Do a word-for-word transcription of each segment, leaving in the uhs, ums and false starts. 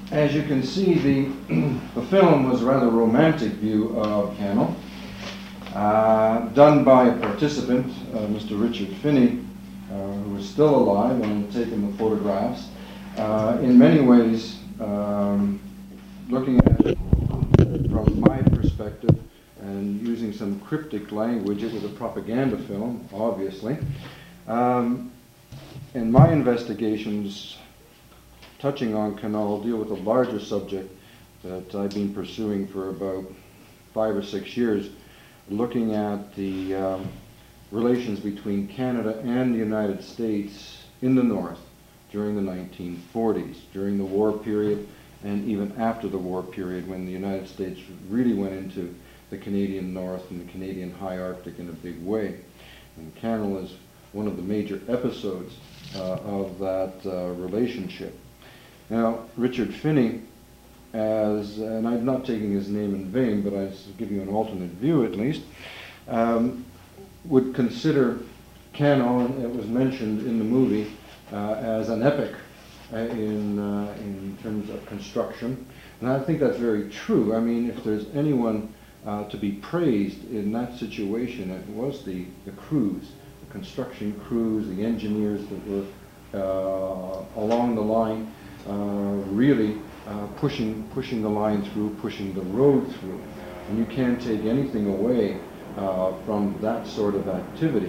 As you can see, the, the film was a rather romantic view of Cannell, uh, done by a participant, uh, Mister Richard Finney, uh, who was still alive and taken the photographs. Uh, in many ways, um, looking at it from my perspective and using some cryptic language, it was a propaganda film, obviously. Um, and my investigations touching on Cannell deal with a larger subject that I've been pursuing for about five or six years, looking at the um, relations between Canada and the United States in the North during the nineteen forties, during the war period, and even after the war period, when the United States really went into the Canadian North and the Canadian High Arctic in a big way. And Cannell is one of the major episodes uh, of that uh, relationship. Now, Richard Finney, as, and I'm not taking his name in vain, but I give you an alternate view at least, um, would consider Cannell, and it was mentioned in the movie, uh, as an epic uh, in, uh, in terms of construction. And I think that's very true. I mean, if there's anyone uh, to be praised in that situation, it was the, the crews, the construction crews, the engineers that were uh, along the line, uh, really uh, pushing, pushing the line through, pushing the road through. And you can't take anything away uh, from that sort of activity.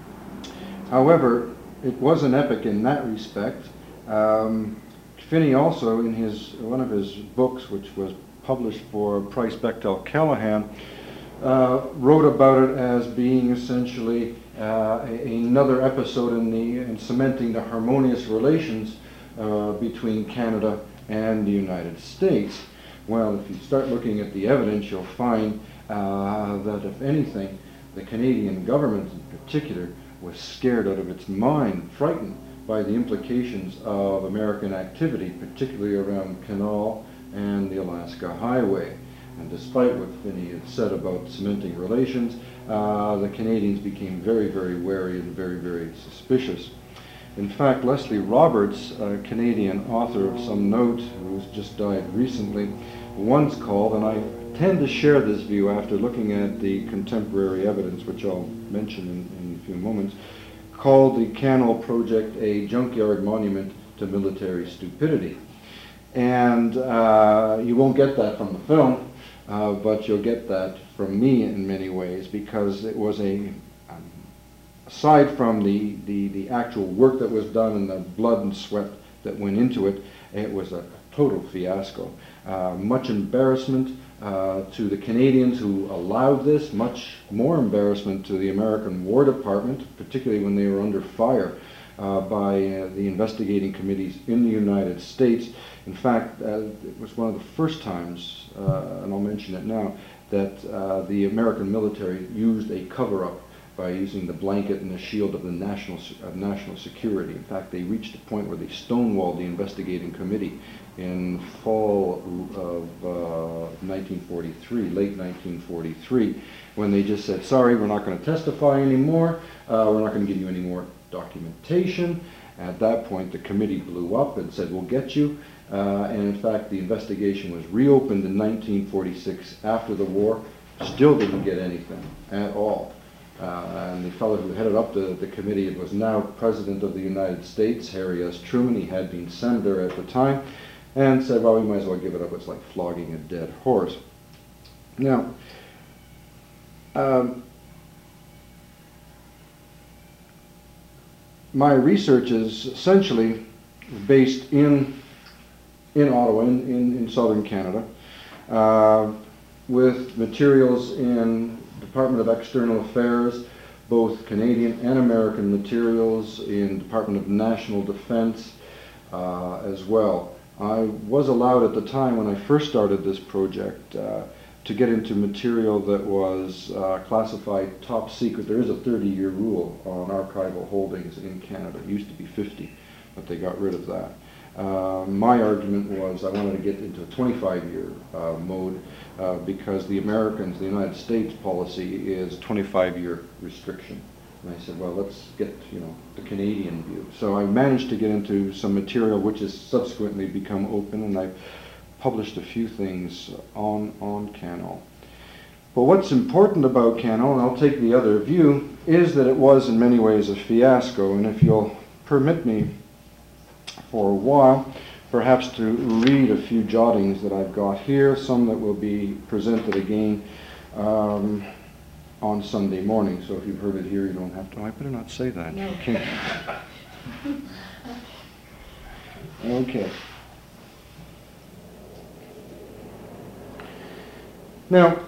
However, it was an epic in that respect. Um, Finney also, in his one of his books, which was published for Price Bechtel Callahan, uh, wrote about it as being essentially uh, a, another episode in the in cementing the harmonious relations uh, between Canada and the United States. Well, if you start looking at the evidence, you'll find uh, that, if anything, the Canadian government in particular was scared out of its mind, frightened by the implications of American activity, particularly around Cannell and the Alaska Highway. And despite what Finney had said about cementing relations, uh, the Canadians became very, very wary and very, very suspicious. In fact, Leslie Roberts, a Canadian author of some note who's just died recently, once called, and I tend to share this view after looking at the contemporary evidence, which I'll mention in, in a few moments, called the Cannell project a junkyard monument to military stupidity. And uh, you won't get that from the film, uh, but you'll get that from me in many ways, because it was a, um, aside from the, the, the actual work that was done and the blood and sweat that went into it, it was a total fiasco. Uh, much embarrassment uh, to the Canadians who allowed this, much more embarrassment to the American War Department, particularly when they were under fire uh, by uh, the investigating committees in the United States. In fact, uh, it was one of the first times, uh, and I'll mention it now, that uh, the American military used a cover-up by using the blanket and the shield of the national, of national security. In fact, they reached a point where they stonewalled the investigating committee in fall of uh, nineteen forty-three, late nineteen forty-three, when they just said, sorry, we're not going to testify anymore, uh, we're not going to give you any more documentation. At that point, the committee blew up and said, we'll get you. Uh, and in fact, the investigation was reopened in nineteen forty-six after the war, still didn't get anything at all. Uh, and the fellow who headed up the, the committee was now President of the United States, Harry S. Truman. He had been senator at the time, and said, well, we might as well give it up. It's like flogging a dead horse. Now, um, my research is essentially based in, in Ottawa, in, in, in southern Canada, uh, with materials in Department of External Affairs, both Canadian and American materials, in Department of National Defense uh, as well. I was allowed at the time when I first started this project uh, to get into material that was uh, classified top secret. There is a thirty year rule on archival holdings in Canada. It used to be fifty, but they got rid of that. Uh, my argument was I wanted to get into a twenty-five year uh, mode uh, because the Americans, the United States policy is twenty-five year restriction And I said, well, let's get, you know, the Canadian view. So I managed to get into some material which has subsequently become open, and I've published a few things on, on Canol. But what's important about Canol, and I'll take the other view, is that it was in many ways a fiasco. And if you'll permit me for a while, perhaps to read a few jottings that I've got here, some that will be presented again um, on Sunday morning. So if you've heard it here, you don't have to. Oh, I better not say that. No. Okay. Okay. Now,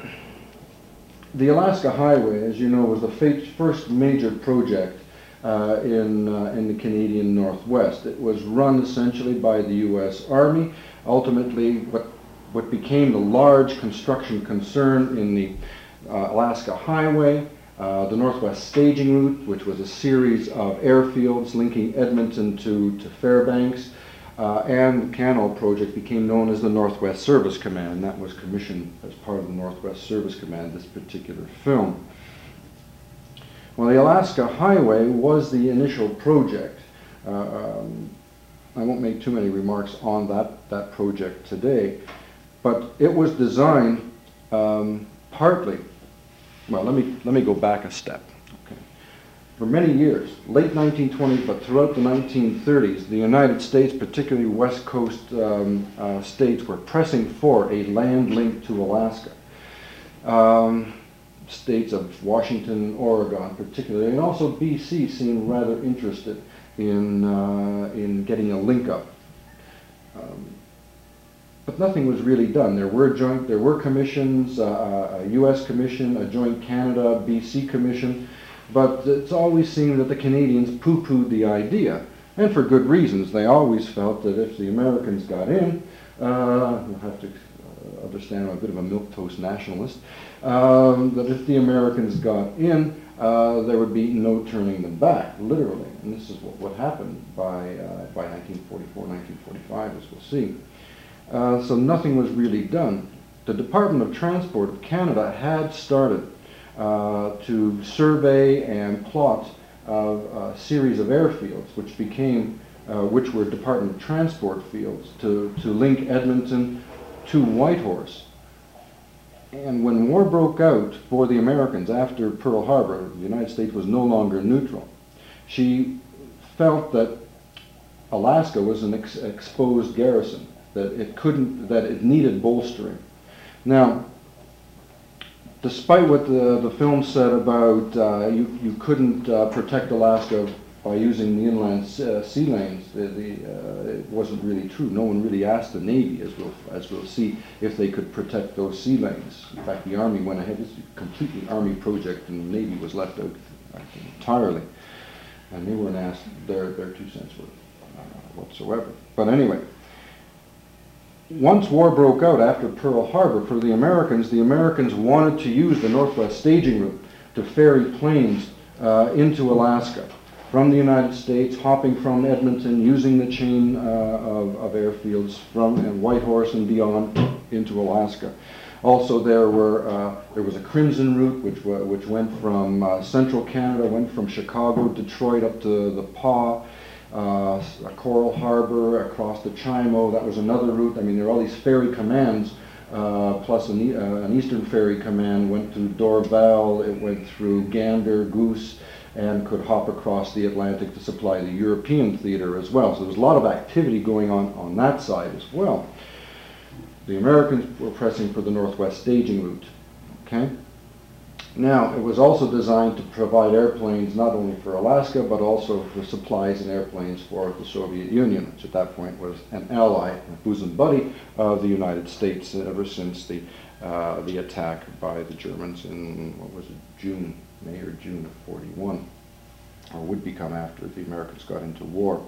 the Alaska Highway, as you know, was the first major project uh, in, uh, in the Canadian Northwest. It was run essentially by the U S Army. Ultimately, what, what became the large construction concern in the uh, Alaska Highway, uh, the Northwest Staging Route, which was a series of airfields linking Edmonton to, to Fairbanks, Uh, and the Canol project became known as the Northwest Service Command. That was commissioned as part of the Northwest Service Command, this particular film. Well, the Alaska Highway was the initial project. Uh, um, I won't make too many remarks on that, that project today, but it was designed um, partly, well, let me, let me go back a step. For many years, late nineteen twenties, but throughout the nineteen thirties, the United States, particularly West Coast um, uh, states, were pressing for a land link to Alaska. Um, states of Washington, Oregon particularly, and also B C seemed rather interested in, uh, in getting a link up. Um, but nothing was really done. There were joint, there were commissions, uh, a U S commission, a joint Canada B C commission, but it's always seemed that the Canadians poo-pooed the idea, and for good reasons. They always felt that if the Americans got in, uh, you'll have to uh, understand I'm a bit of a milquetoast nationalist, um, that if the Americans got in, uh, there would be no turning them back, literally. And this is what, what happened by, uh, by nineteen forty-four, nineteen forty-five, as we'll see. Uh, so nothing was really done. The Department of Transport of Canada had started Uh, to survey and plot uh, a series of airfields, which became, uh, which were Department of Transport fields, to, to link Edmonton to Whitehorse. And when war broke out for the Americans after Pearl Harbor, the United States was no longer neutral. She felt that Alaska was an ex exposed garrison, that it couldn't, that it needed bolstering. Now, despite what the, the film said about uh, you, you couldn't uh, protect Alaska by using the inland uh, sea lanes, the, the, uh, it wasn't really true. No one really asked the Navy, as we'll, as we'll see, if they could protect those sea lanes. In fact, the Army went ahead. It's a completely Army project, and the Navy was left out entirely. And they weren't asked their, their two cents worth uh, whatsoever. But anyway, once war broke out after Pearl Harbor, for the Americans, the Americans wanted to use the Northwest Staging Route to ferry planes uh, into Alaska from the United States, hopping from Edmonton, using the chain uh, of, of airfields from and Whitehorse and beyond into Alaska. Also, there were uh, there was a Crimson route, which which went from uh, central Canada, went from Chicago, Detroit up to the Pas. Uh, Coral Harbor, across the Chimo, that was another route. I mean, there are all these ferry commands, uh, plus an, e uh, an eastern ferry command went through Dorval, it went through Gander, Goose, and could hop across the Atlantic to supply the European theater as well. So there's a lot of activity going on on that side as well. The Americans were pressing for the Northwest Staging Route. Okay? Now, it was also designed to provide airplanes not only for Alaska, but also for supplies and airplanes for the Soviet Union, which at that point was an ally, a bosom buddy of the United States ever since the, uh, the attack by the Germans in, what was it, June, May or June of forty-one, or would become after the Americans got into war.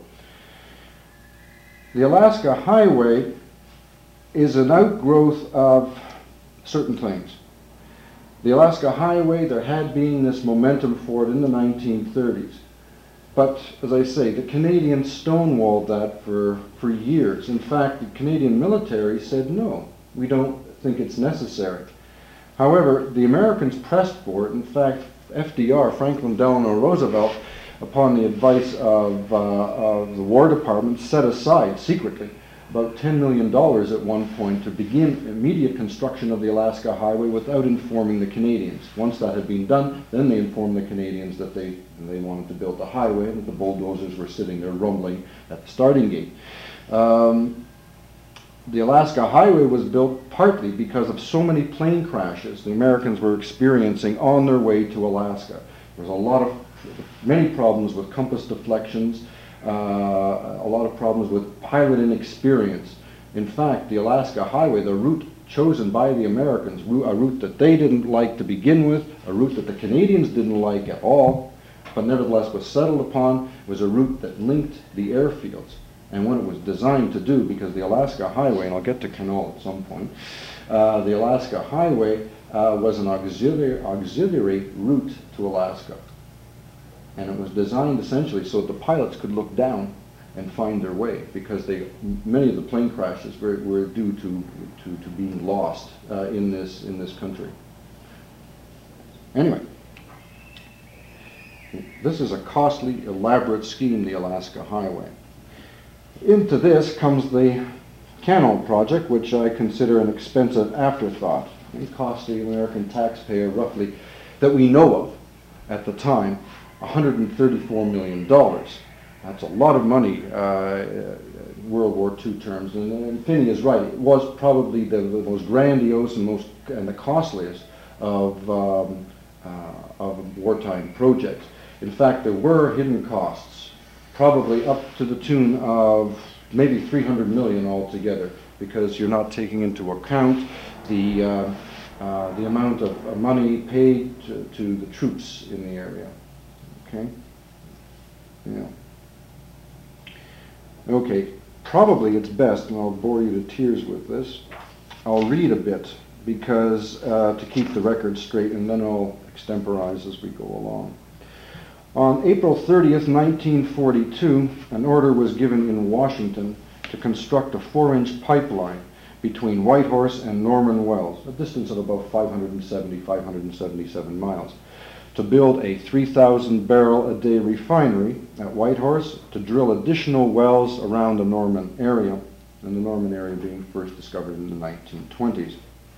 The Alaska Highway is an outgrowth of certain things. The Alaska Highway, there had been this momentum for it in the nineteen thirties. But, as I say, the Canadians stonewalled that for, for years. In fact, the Canadian military said, no, we don't think it's necessary. However, the Americans pressed for it. In fact, F D R, Franklin Delano Roosevelt, upon the advice of, uh, of the War Department, set aside secretly about ten million dollars at one point to begin immediate construction of the Alaska Highway without informing the Canadians. Once that had been done, then they informed the Canadians that they, they wanted to build the highway and that the bulldozers were sitting there rumbling at the starting gate. Um, the Alaska Highway was built partly because of so many plane crashes the Americans were experiencing on their way to Alaska. There was a lot of, many problems with compass deflections, Uh, a lot of problems with pilot inexperience. In fact, the Alaska Highway, the route chosen by the Americans, a route that they didn't like to begin with, a route that the Canadians didn't like at all, but nevertheless was settled upon, was a route that linked the airfields. And what it was designed to do, because the Alaska Highway, and I'll get to Canal at some point, uh, the Alaska Highway uh, was an auxiliary, auxiliary route to Alaska. And it was designed essentially so that the pilots could look down and find their way, because they, many of the plane crashes were, were due to, to, to being lost uh, in, this, in this country. Anyway, this is a costly, elaborate scheme, the Alaska Highway. Into this comes the Canal project, which I consider an expensive afterthought. It cost the American taxpayer roughly, that we know of at the time, one hundred thirty-four million dollars. That's a lot of money, uh, World War Two terms, and, and Finney is right. It was probably the, the most grandiose and most and the costliest of um, uh, of wartime projects. In fact, there were hidden costs, probably up to the tune of maybe three hundred million altogether, because you're not taking into account the uh, uh, the amount of money paid to, to the troops in the area. Okay. Yeah. Okay. Probably it's best, and I'll bore you to tears with this. I'll read a bit because uh, to keep the record straight, and then I'll extemporize as we go along. On April thirtieth, nineteen forty-two, an order was given in Washington to construct a four-inch pipeline between Whitehorse and Norman Wells, a distance of about five hundred seventy, five hundred seventy-seven miles. To build a three thousand barrel a day refinery at Whitehorse, to drill additional wells around the Norman area, and the Norman area being first discovered in the nineteen twenties.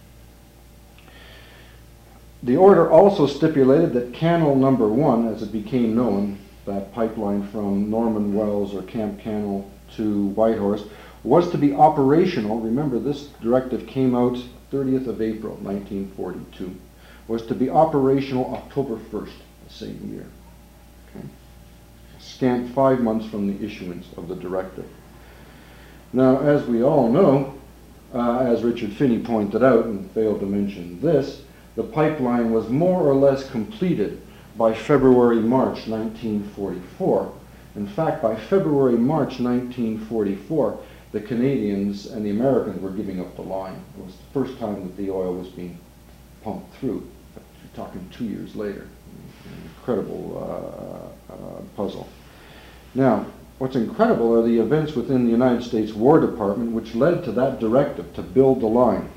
The order also stipulated that Canal Number One, as it became known, that pipeline from Norman Wells or Camp Cannell to Whitehorse, was to be operational. Remember, this directive came out thirtieth of April, nineteen forty-two. Was to be operational October first, the same year. Okay. Scant five months from the issuance of the directive. Now, as we all know, uh, as Richard Finney pointed out, and failed to mention this, the pipeline was more or less completed by February, March nineteen forty-four. In fact, by February, March nineteen forty-four, the Canadians and the Americans were giving up the line. It was the first time that the oil was being pumped through. We're talking two years later. Incredible uh, uh, puzzle. Now, what's incredible are the events within the United States War Department which led to that directive to build the line.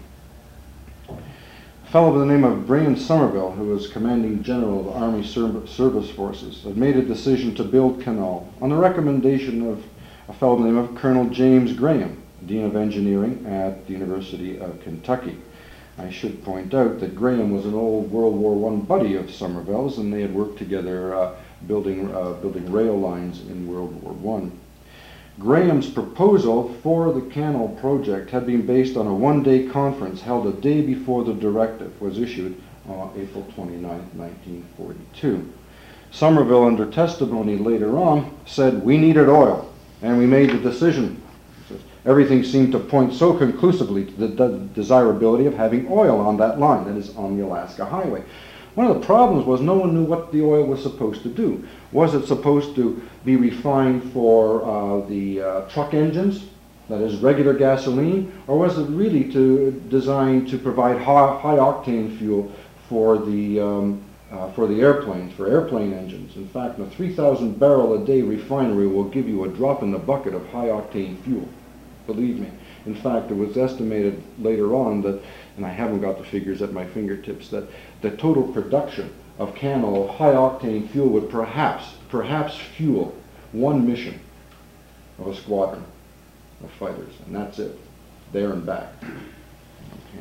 A fellow by the name of Brian Somerville, who was commanding general of the Army Ser Service Forces, had made a decision to build Canal on the recommendation of a fellow by the name of Colonel James Graham, Dean of Engineering at the University of Kentucky. I should point out that Graham was an old World War One buddy of Somerville's, and they had worked together uh, building, uh, building rail lines in World War One. Graham's proposal for the Canal project had been based on a one-day conference held a day before the directive was issued on April twenty-ninth, nineteen forty-two. Somerville, under testimony later on, said, "We needed oil, and we made the decision." Everything seemed to point so conclusively to the de desirability of having oil on that line, that is, on the Alaska Highway. One of the problems was no one knew what the oil was supposed to do. Was it supposed to be refined for uh, the uh, truck engines, that is, regular gasoline, or was it really to, designed to provide high, high octane fuel for the, um, uh, for the airplanes, for airplane engines? In fact, a three thousand barrel a day refinery will give you a drop in the bucket of high octane fuel. Believe me. In fact, it was estimated later on that, and I haven't got the figures at my fingertips, that the total production of Cannell, high-octane fuel would perhaps, perhaps fuel one mission of a squadron of fighters, and that's it, there and back. Okay.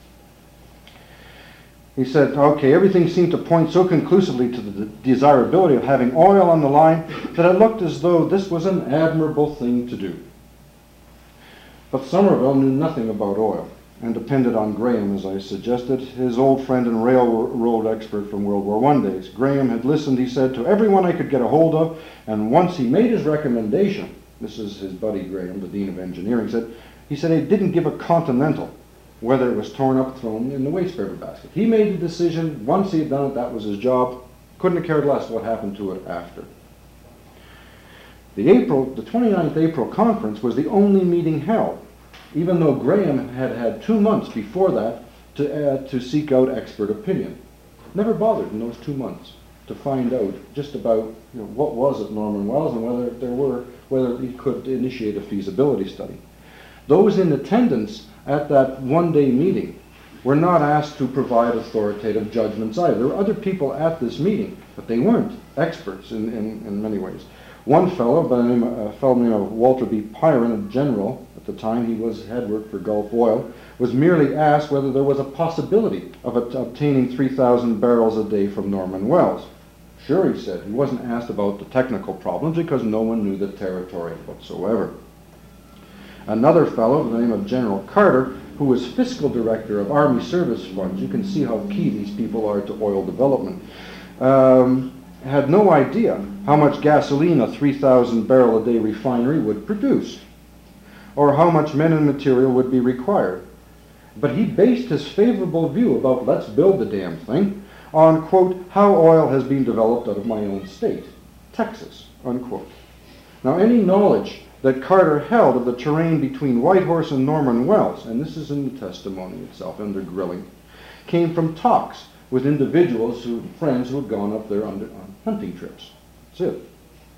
He said, okay, everything seemed to point so conclusively to the desirability of having oil on the line that it looked as though this was an admirable thing to do. But Somerville knew nothing about oil and depended on Graham, as I suggested, his old friend and railroad expert from World War One days. Graham had listened, he said, to everyone I could get a hold of, and once he made his recommendation, this is his buddy Graham, the Dean of Engineering, said, he said he didn't give a continental whether it was torn up, thrown in the waste paper basket. He made the decision, once he had done it, that was his job, couldn't have cared less what happened to it after. The April, the twenty-ninth April conference was the only meeting held, even though Graham had had two months before that to, uh, to seek out expert opinion. Never bothered in those two months to find out just about, you know, what was at Norman Wells and whether there were, whether he could initiate a feasibility study. Those in attendance at that one-day meeting were not asked to provide authoritative judgments either. There were other people at this meeting, but they weren't experts in, in, in many ways. One fellow, by the name of, a fellow named Walter B. Pyron, a general at the time, he was head work for Gulf Oil, was merely asked whether there was a possibility of a, obtaining three thousand barrels a day from Norman Wells. Sure, he said. He wasn't asked about the technical problems because no one knew the territory whatsoever. Another fellow, by the name of General Carter, who was fiscal director of Army Service Funds, you can see how key these people are to oil development, um, had no idea how much gasoline a three thousand barrel a day refinery would produce, or how much men and material would be required. But he based his favorable view about let's build the damn thing on, quote, how oil has been developed out of my own state, Texas, unquote. Now, any knowledge that Carter held of the terrain between Whitehorse and Norman Wells, and this is in the testimony itself under grilling, came from talks with individuals, who, friends who had gone up there on, on hunting trips. That's it.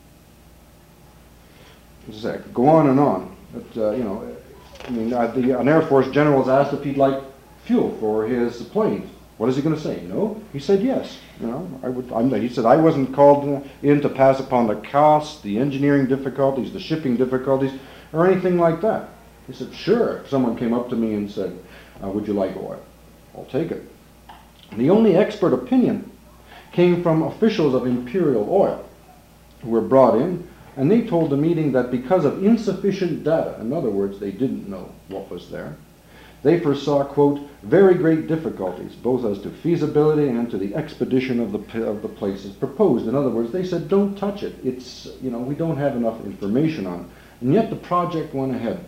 As I go on and on. But, uh, you know, I mean, uh, the, an Air Force general was asked if he'd like fuel for his planes. What is he going to say? No? He said yes. You know, I would. I'm, he said I wasn't called in to pass upon the costs, the engineering difficulties, the shipping difficulties, or anything like that. He said, sure. If someone came up to me and said, uh, would you like oil? I'll take it. And the only expert opinion came from officials of Imperial Oil who were brought in, and they told the meeting that because of insufficient data, in other words, they didn't know what was there, they foresaw, quote, very great difficulties, both as to feasibility and to the expedition of the, of the places proposed. In other words, they said, don't touch it. It's, you know, we don't have enough information on it. And yet the project went ahead.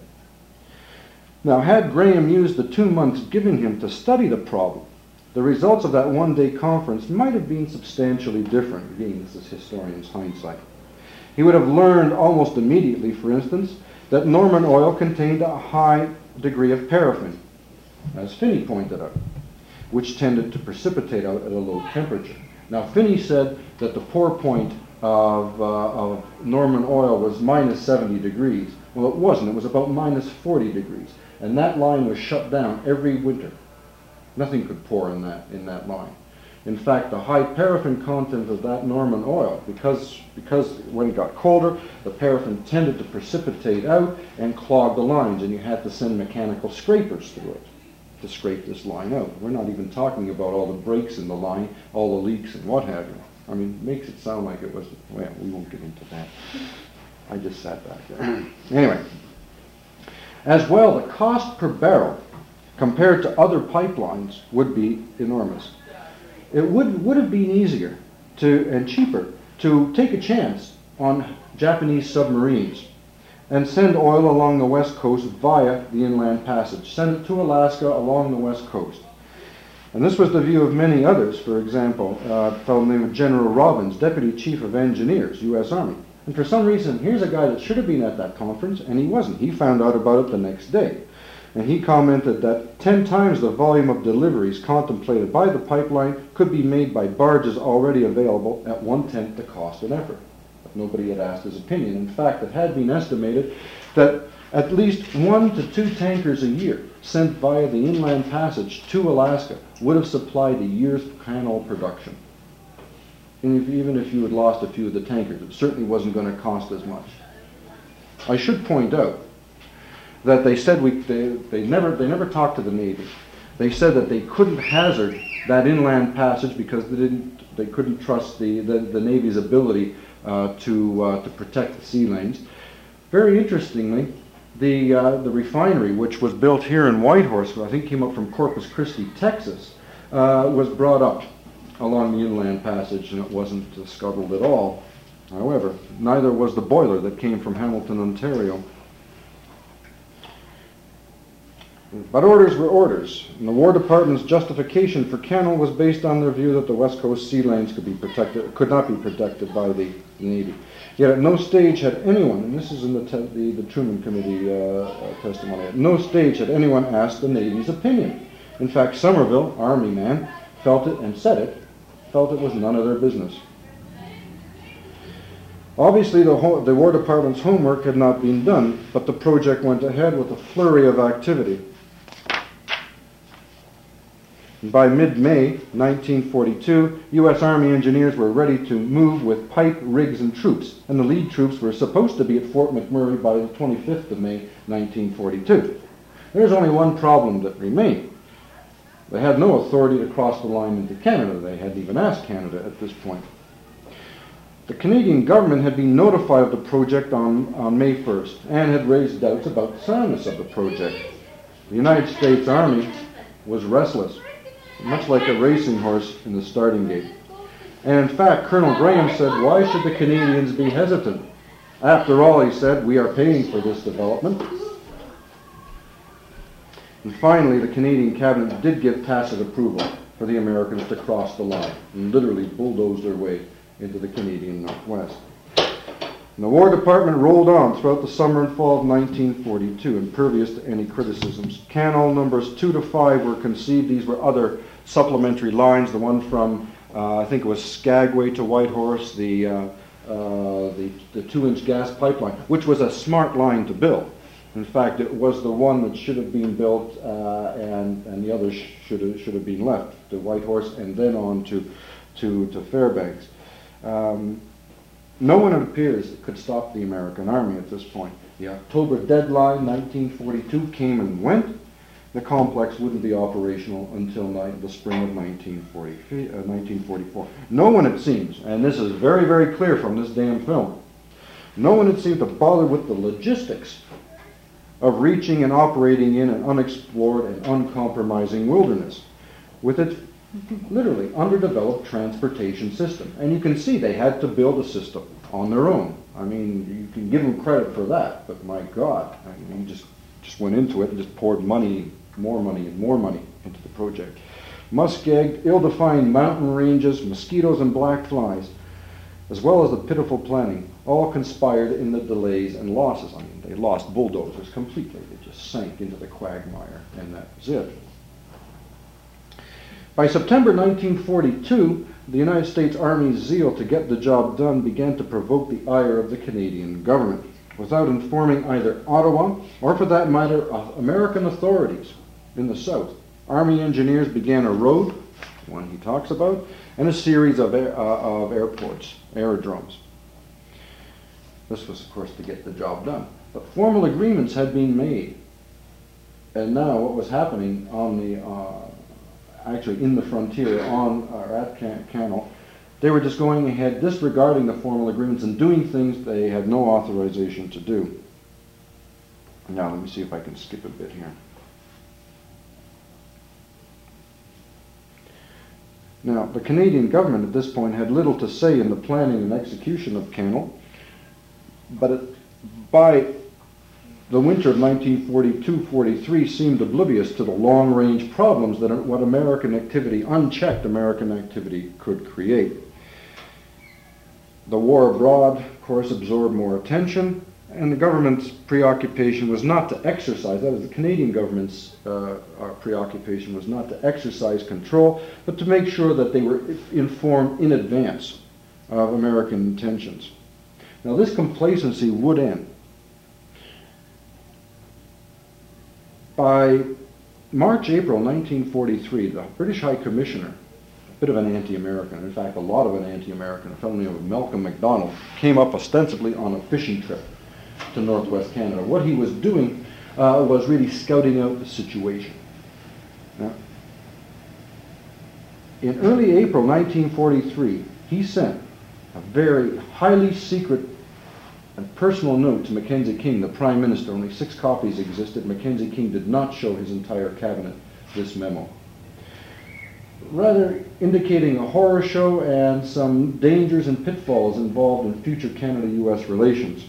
Now, had Graham used the two months given him to study the problem, the results of that one-day conference might have been substantially different. Again, this is historian's hindsight. He would have learned almost immediately, for instance, that Norman oil contained a high degree of paraffin, as Finney pointed out, which tended to precipitate out at a low temperature. Now, Finney said that the pour point of, uh, of Norman oil was minus seventy degrees. Well, it wasn't. It was about minus forty degrees. And that line was shut down every winter. Nothing could pour in that, in that line. In fact, the high paraffin content of that Norman oil, because, because when it got colder, the paraffin tended to precipitate out and clog the lines, and you had to send mechanical scrapers through it to scrape this line out. We're not even talking about all the breaks in the line, all the leaks and what have you. I mean, it makes it sound like it was, well, we won't get into that. I just sat back there. Anyway, as well, the cost per barrel compared to other pipelines would be enormous. It would, would have been easier to, and cheaper to take a chance on Japanese submarines and send oil along the west coast via the inland passage. Send it to Alaska along the west coast. And this was the view of many others. For example, uh, a fellow named General Robbins, Deputy Chief of Engineers, U S Army. And for some reason, here's a guy that should have been at that conference, and he wasn't. He found out about it the next day. And he commented that ten times the volume of deliveries contemplated by the pipeline could be made by barges already available at one-tenth the cost and effort. But nobody had asked his opinion. In fact, it had been estimated that at least one to two tankers a year sent via the inland passage to Alaska would have supplied a year's canal production. and if, even if you had lost a few of the tankers, it certainly wasn't going to cost as much. I should point out that they said we, they, they, never, they never talked to the Navy. They said that they couldn't hazard that inland passage because they, didn't, they couldn't trust the, the, the Navy's ability uh, to, uh, to protect the sea lanes. Very interestingly, the, uh, the refinery, which was built here in Whitehorse, I think came up from Corpus Christi, Texas, uh, was brought up along the inland passage, and it wasn't uh, scuttled at all. However, neither was the boiler that came from Hamilton, Ontario. But orders were orders, and the War Department's justification for Cannell was based on their view that the West Coast sea lanes could be protected, could not be protected by the Navy. Yet at no stage had anyone, and this is in the, the, the Truman Committee uh, uh, testimony, at no stage had anyone asked the Navy's opinion. In fact, Somerville, Army man, felt it and said it, felt it was none of their business. Obviously, the, the War Department's homework had not been done, but the project went ahead with a flurry of activity. By mid-May nineteen forty-two, U S Army engineers were ready to move with pipe, rigs, and troops, and the lead troops were supposed to be at Fort McMurray by the twenty-fifth of May nineteen forty-two. There was only one problem that remained. They had no authority to cross the line into Canada. They hadn't even asked Canada at this point. The Canadian government had been notified of the project on, on May first and had raised doubts about the soundness of the project. The United States Army was restless, much like a racing horse in the starting gate. And in fact, Colonel Graham said, why should the Canadians be hesitant? After all, he said, we are paying for this development. And finally, the Canadian cabinet did give tacit approval for the Americans to cross the line and literally bulldoze their way into the Canadian Northwest. And the War Department rolled on throughout the summer and fall of nineteen forty-two, impervious to any criticisms. Canal numbers two to five were conceived. These were other supplementary lines. The one from, uh, I think it was Skagway to Whitehorse, the, uh, uh, the, the two-inch gas pipeline, which was a smart line to build. In fact, it was the one that should have been built, uh, and, and the others should have, should have been left, to Whitehorse and then on to, to, to Fairbanks. Um, no one, it appears, could stop the American Army at this point. The October deadline, nineteen forty-two, came and went. The complex wouldn't be operational until the spring of nineteen forty-four. No one, it seems, and this is very, very clear from this damn film, no one had seemed to bother with the logistics of reaching and operating in an unexplored and uncompromising wilderness with its literally underdeveloped transportation system. And you can see they had to build a system on their own. I mean, you can give them credit for that, but my God, I mean, he just, just went into it and just poured money, more money and more money into the project. Muskeg, ill-defined mountain ranges, mosquitoes and black flies, as well as the pitiful planning, all conspired in the delays and losses. I mean, they lost bulldozers completely. They just sank into the quagmire, and that was it. By September nineteen forty-two, the United States Army's zeal to get the job done began to provoke the ire of the Canadian government. Without informing either Ottawa, or for that matter, American authorities in the South, Army engineers began a road, one he talks about, and a series of, air, uh, of airports, aerodromes. This was, of course, to get the job done. But formal agreements had been made. And now what was happening on the, uh, actually in the frontier on, or at Can Cannell, they were just going ahead, disregarding the formal agreements and doing things they had no authorization to do. Now let me see if I can skip a bit here. Now, the Canadian government at this point had little to say in the planning and execution of Cannell, but it, by the winter of nineteen forty-two forty-three seemed oblivious to the long-range problems that what American activity, unchecked American activity, could create. The war abroad, of course, absorbed more attention, and the government's preoccupation was not to exercise, that is, the Canadian government's uh, preoccupation was not to exercise control, but to make sure that they were informed in advance of American intentions. Now, this complacency would end. By March, April nineteen forty-three, the British High Commissioner bit of an anti-American. In fact, a lot of an anti-American. A fellow named Malcolm MacDonald came up ostensibly on a fishing trip to northwest Canada. What he was doing uh, was really scouting out the situation. Now, in early April nineteen forty-three, he sent a very highly secret and personal note to Mackenzie King, the Prime Minister. Only six copies existed. Mackenzie King did not show his entire cabinet this memo, rather indicating a horror show and some dangers and pitfalls involved in future Canada-U S relations.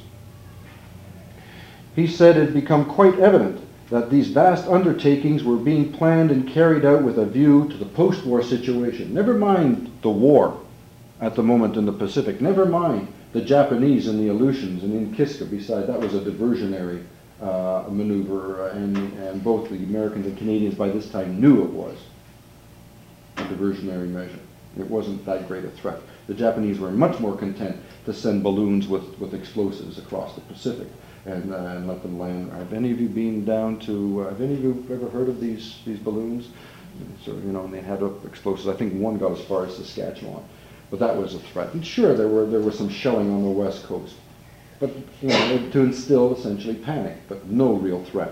He said it had become quite evident that these vast undertakings were being planned and carried out with a view to the post-war situation. Never mind the war at the moment in the Pacific. Never mind the Japanese and the Aleutians and in Kiska. Besides, that was a diversionary uh, maneuver, uh, and, and both the Americans and Canadians by this time knew it was a diversionary measure. It wasn't that great a threat. The Japanese were much more content to send balloons with, with explosives across the Pacific and, uh, and let them land. Have any of you been down to, uh, have any of you ever heard of these, these balloons? So, you know, and they had up explosives. I think one got as far as Saskatchewan. But that was a threat. And sure, there were there was some shelling on the west coast, but you know, to instill essentially panic, but no real threat.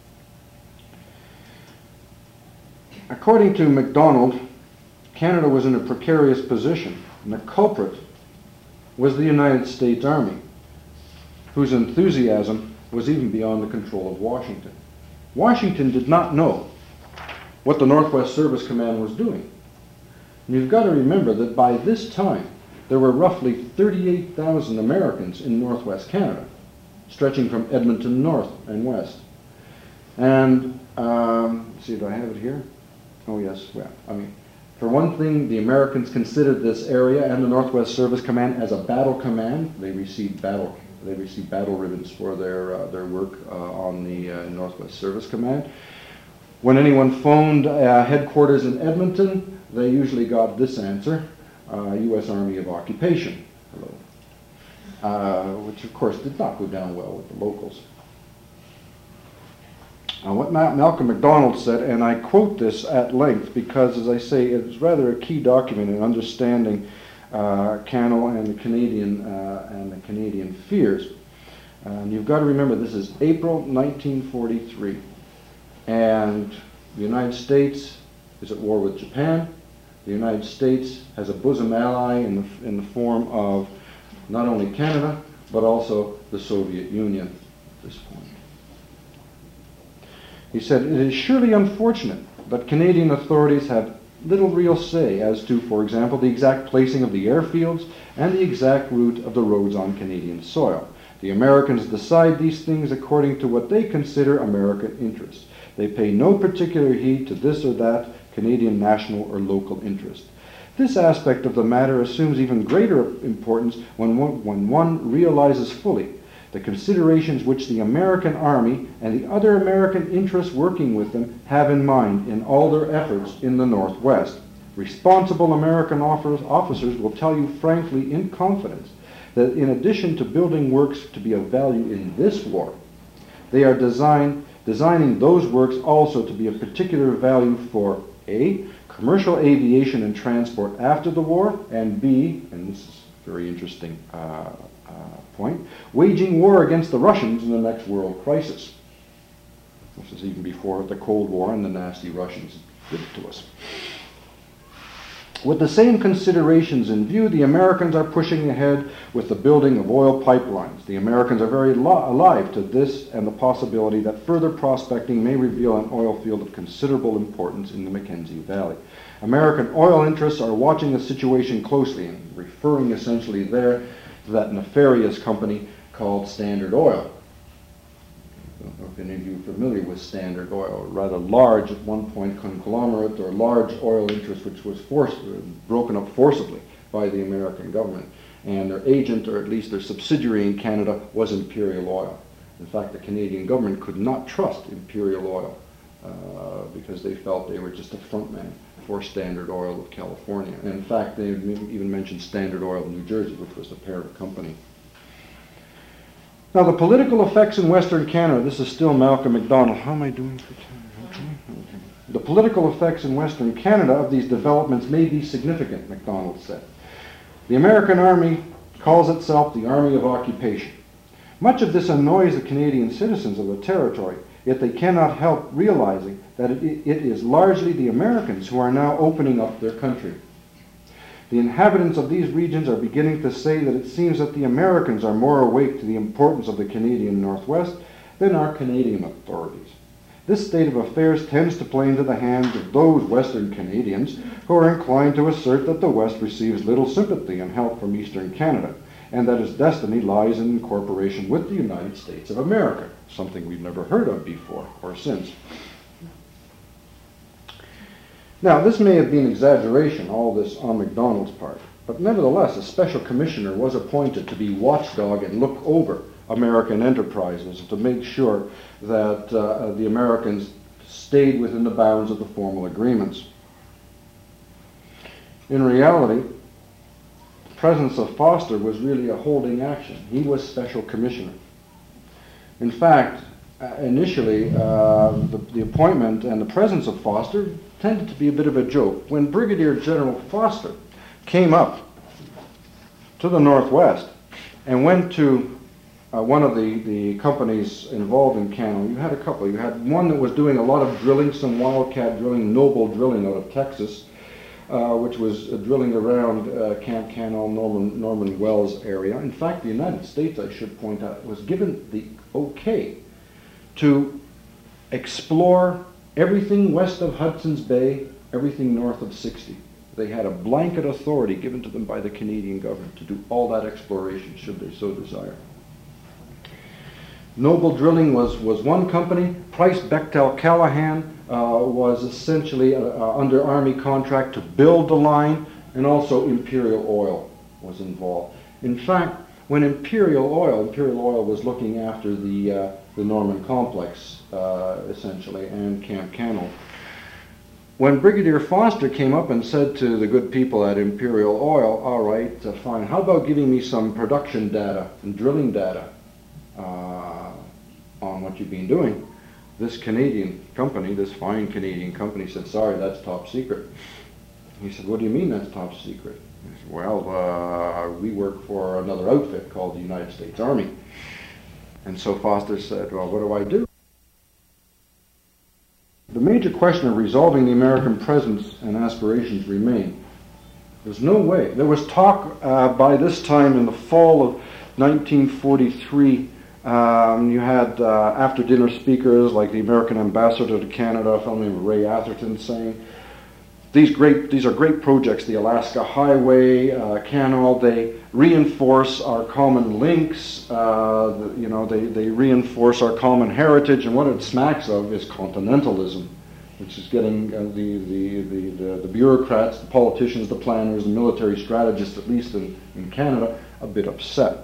According to MacDonald, Canada was in a precarious position, and the culprit was the United States Army, whose enthusiasm was even beyond the control of Washington. Washington did not know what the Northwest Service Command was doing. And you've got to remember that by this time, there were roughly thirty-eight thousand Americans in northwest Canada, stretching from Edmonton north and west. And, um, let's see, do I have it here? Oh, yes, well, I mean, for one thing, the Americans considered this area and the Northwest Service Command as a battle command. They received battle, they received battle ribbons for their, uh, their work uh, on the uh, Northwest Service Command. When anyone phoned uh, headquarters in Edmonton, they usually got this answer, uh, U S Army of Occupation, hello, uh, which of course did not go down well with the locals. Now, what Ma Malcolm MacDonald said, and I quote this at length because, as I say, it's rather a key document in understanding uh, CANAL and the Canadian uh, and the Canadian fears. Uh, and you've got to remember, this is April nineteen forty-three, and the United States is at war with Japan. The United States has a bosom ally in the, in the form of not only Canada, but also the Soviet Union at this point. He said, it is surely unfortunate that Canadian authorities have little real say as to, for example, the exact placing of the airfields and the exact route of the roads on Canadian soil. The Americans decide these things according to what they consider American interests. They pay no particular heed to this or that Canadian national or local interest. This aspect of the matter assumes even greater importance when one, when one realizes fully the considerations which the American Army and the other American interests working with them have in mind in all their efforts in the Northwest. Responsible American officers will tell you frankly in confidence that in addition to building works to be of value in this war, they are design, designing those works also to be of particular value for A, commercial aviation and transport after the war, and B, and this is a very interesting uh, uh, point, waging war against the Russians in the next world crisis. This is even before the Cold War and the nasty Russians did it to us. With the same considerations in view, the Americans are pushing ahead with the building of oil pipelines. The Americans are very alive to this and the possibility that further prospecting may reveal an oil field of considerable importance in the Mackenzie Valley. American oil interests are watching the situation closely and referring essentially there to that nefarious company called Standard Oil. I don't know if any of you are familiar with Standard Oil, a rather large, at one point, conglomerate or large oil interest which was forced, broken up forcibly by the American government. And their agent, or at least their subsidiary in Canada, was Imperial Oil. In fact, the Canadian government could not trust Imperial Oil uh, because they felt they were just a frontman for Standard Oil of California. And in fact, they even mentioned Standard Oil of New Jersey, which was the parent company. Now, the political effects in Western Canada, this is still Malcolm MacDonald. How am I doing for time? Okay. The political effects in Western Canada of these developments may be significant, MacDonald said. The American Army calls itself the Army of Occupation. Much of this annoys the Canadian citizens of the territory, yet they cannot help realizing that it, it is largely the Americans who are now opening up their country. The inhabitants of these regions are beginning to say that it seems that the Americans are more awake to the importance of the Canadian Northwest than our Canadian authorities. This state of affairs tends to play into the hands of those Western Canadians who are inclined to assert that the West receives little sympathy and help from Eastern Canada, and that its destiny lies in incorporation with the United States of America, something we've never heard of before or since. Now, this may have been exaggeration, all this on MacDonald's part, but nevertheless, a special commissioner was appointed to be watchdog and look over American enterprises to make sure that uh, the Americans stayed within the bounds of the formal agreements. In reality, the presence of Foster was really a holding action. He was special commissioner. In fact, uh, initially, uh, the, the appointment and the presence of Foster tended to be a bit of a joke. When Brigadier General Foster came up to the Northwest and went to uh, one of the, the companies involved in Cano, you had a couple. You had one that was doing a lot of drilling, some wildcat drilling, Noble drilling out of Texas, uh, which was uh, drilling around uh, Camp Cano, Norman, Norman Wells area. In fact, the United States, I should point out, was given the okay to explore everything west of Hudson's Bay, everything north of sixty. They had a blanket authority given to them by the Canadian government to do all that exploration, should they so desire. Noble Drilling was, was one company. Price Bechtel Callahan uh, was essentially uh, uh, under Army contract to build the line, and also Imperial Oil was involved. In fact, when Imperial Oil, Imperial Oil was looking after the, uh, the Norman Complex, uh, essentially, and Camp Cano. When Brigadier Foster came up and said to the good people at Imperial Oil, all right, uh, fine, how about giving me some production data and drilling data uh, on what you've been doing? This Canadian company, this fine Canadian company said, sorry, that's top secret. He said, what do you mean that's top secret? He said, well, uh, we work for another outfit called the United States Army. And so Foster said, well, what do I do? The major question of resolving the American presence and aspirations remain. There's no way. There was talk uh, by this time in the fall of nineteen forty-three. Um, you had uh, after-dinner speakers like the American ambassador to Canada, a fellow named Ray Atherton, saying, These great, these are great projects, the Alaska Highway, uh, Canal, they reinforce our common links, uh, the, you know, they, they reinforce our common heritage, and what it smacks of is continentalism, which is getting uh, the, the, the, the, the bureaucrats, the politicians, the planners, the military strategists, at least in, in Canada, a bit upset.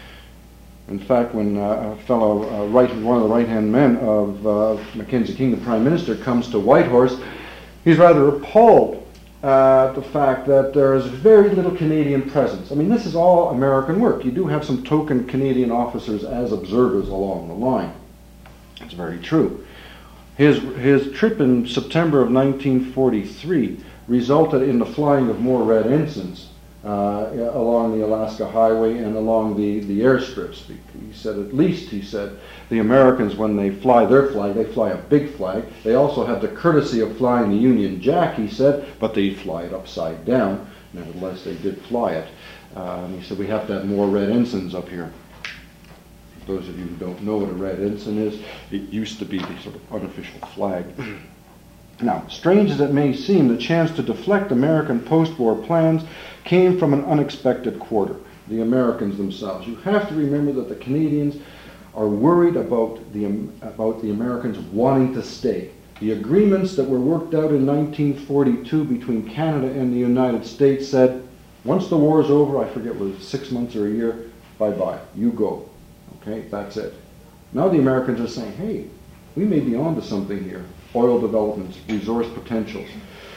In fact, when uh, a fellow, uh, right, one of the right-hand men of uh, Mackenzie King, the Prime Minister, comes to Whitehorse, he's rather appalled uh, at the fact that there is very little Canadian presence. I mean, this is all American work. You do have some token Canadian officers as observers along the line. It's very true. His, his trip in September of nineteen forty-three resulted in the flying of more red ensigns uh, along the Alaska Highway and along the, the airstrips. He said, at least, he said, the Americans, when they fly their flag, they fly a big flag. They also have the courtesy of flying the Union Jack, he said, but they fly it upside down. Nevertheless, they did fly it. Uh, and he said, we have to have more red ensigns up here. For those of you who don't know what a red ensign is, it used to be the sort of unofficial flag. Now, strange as it may seem, the chance to deflect American post-war plans came from an unexpected quarter, the Americans themselves. You have to remember that the Canadians are worried about the, about the Americans wanting to stay. The agreements that were worked out in nineteen forty-two between Canada and the United States said, once the war is over, I forget whether it's six months or a year, bye-bye, you go. Okay, that's it. Now the Americans are saying, hey, we may be onto something here. Oil developments, resource potentials.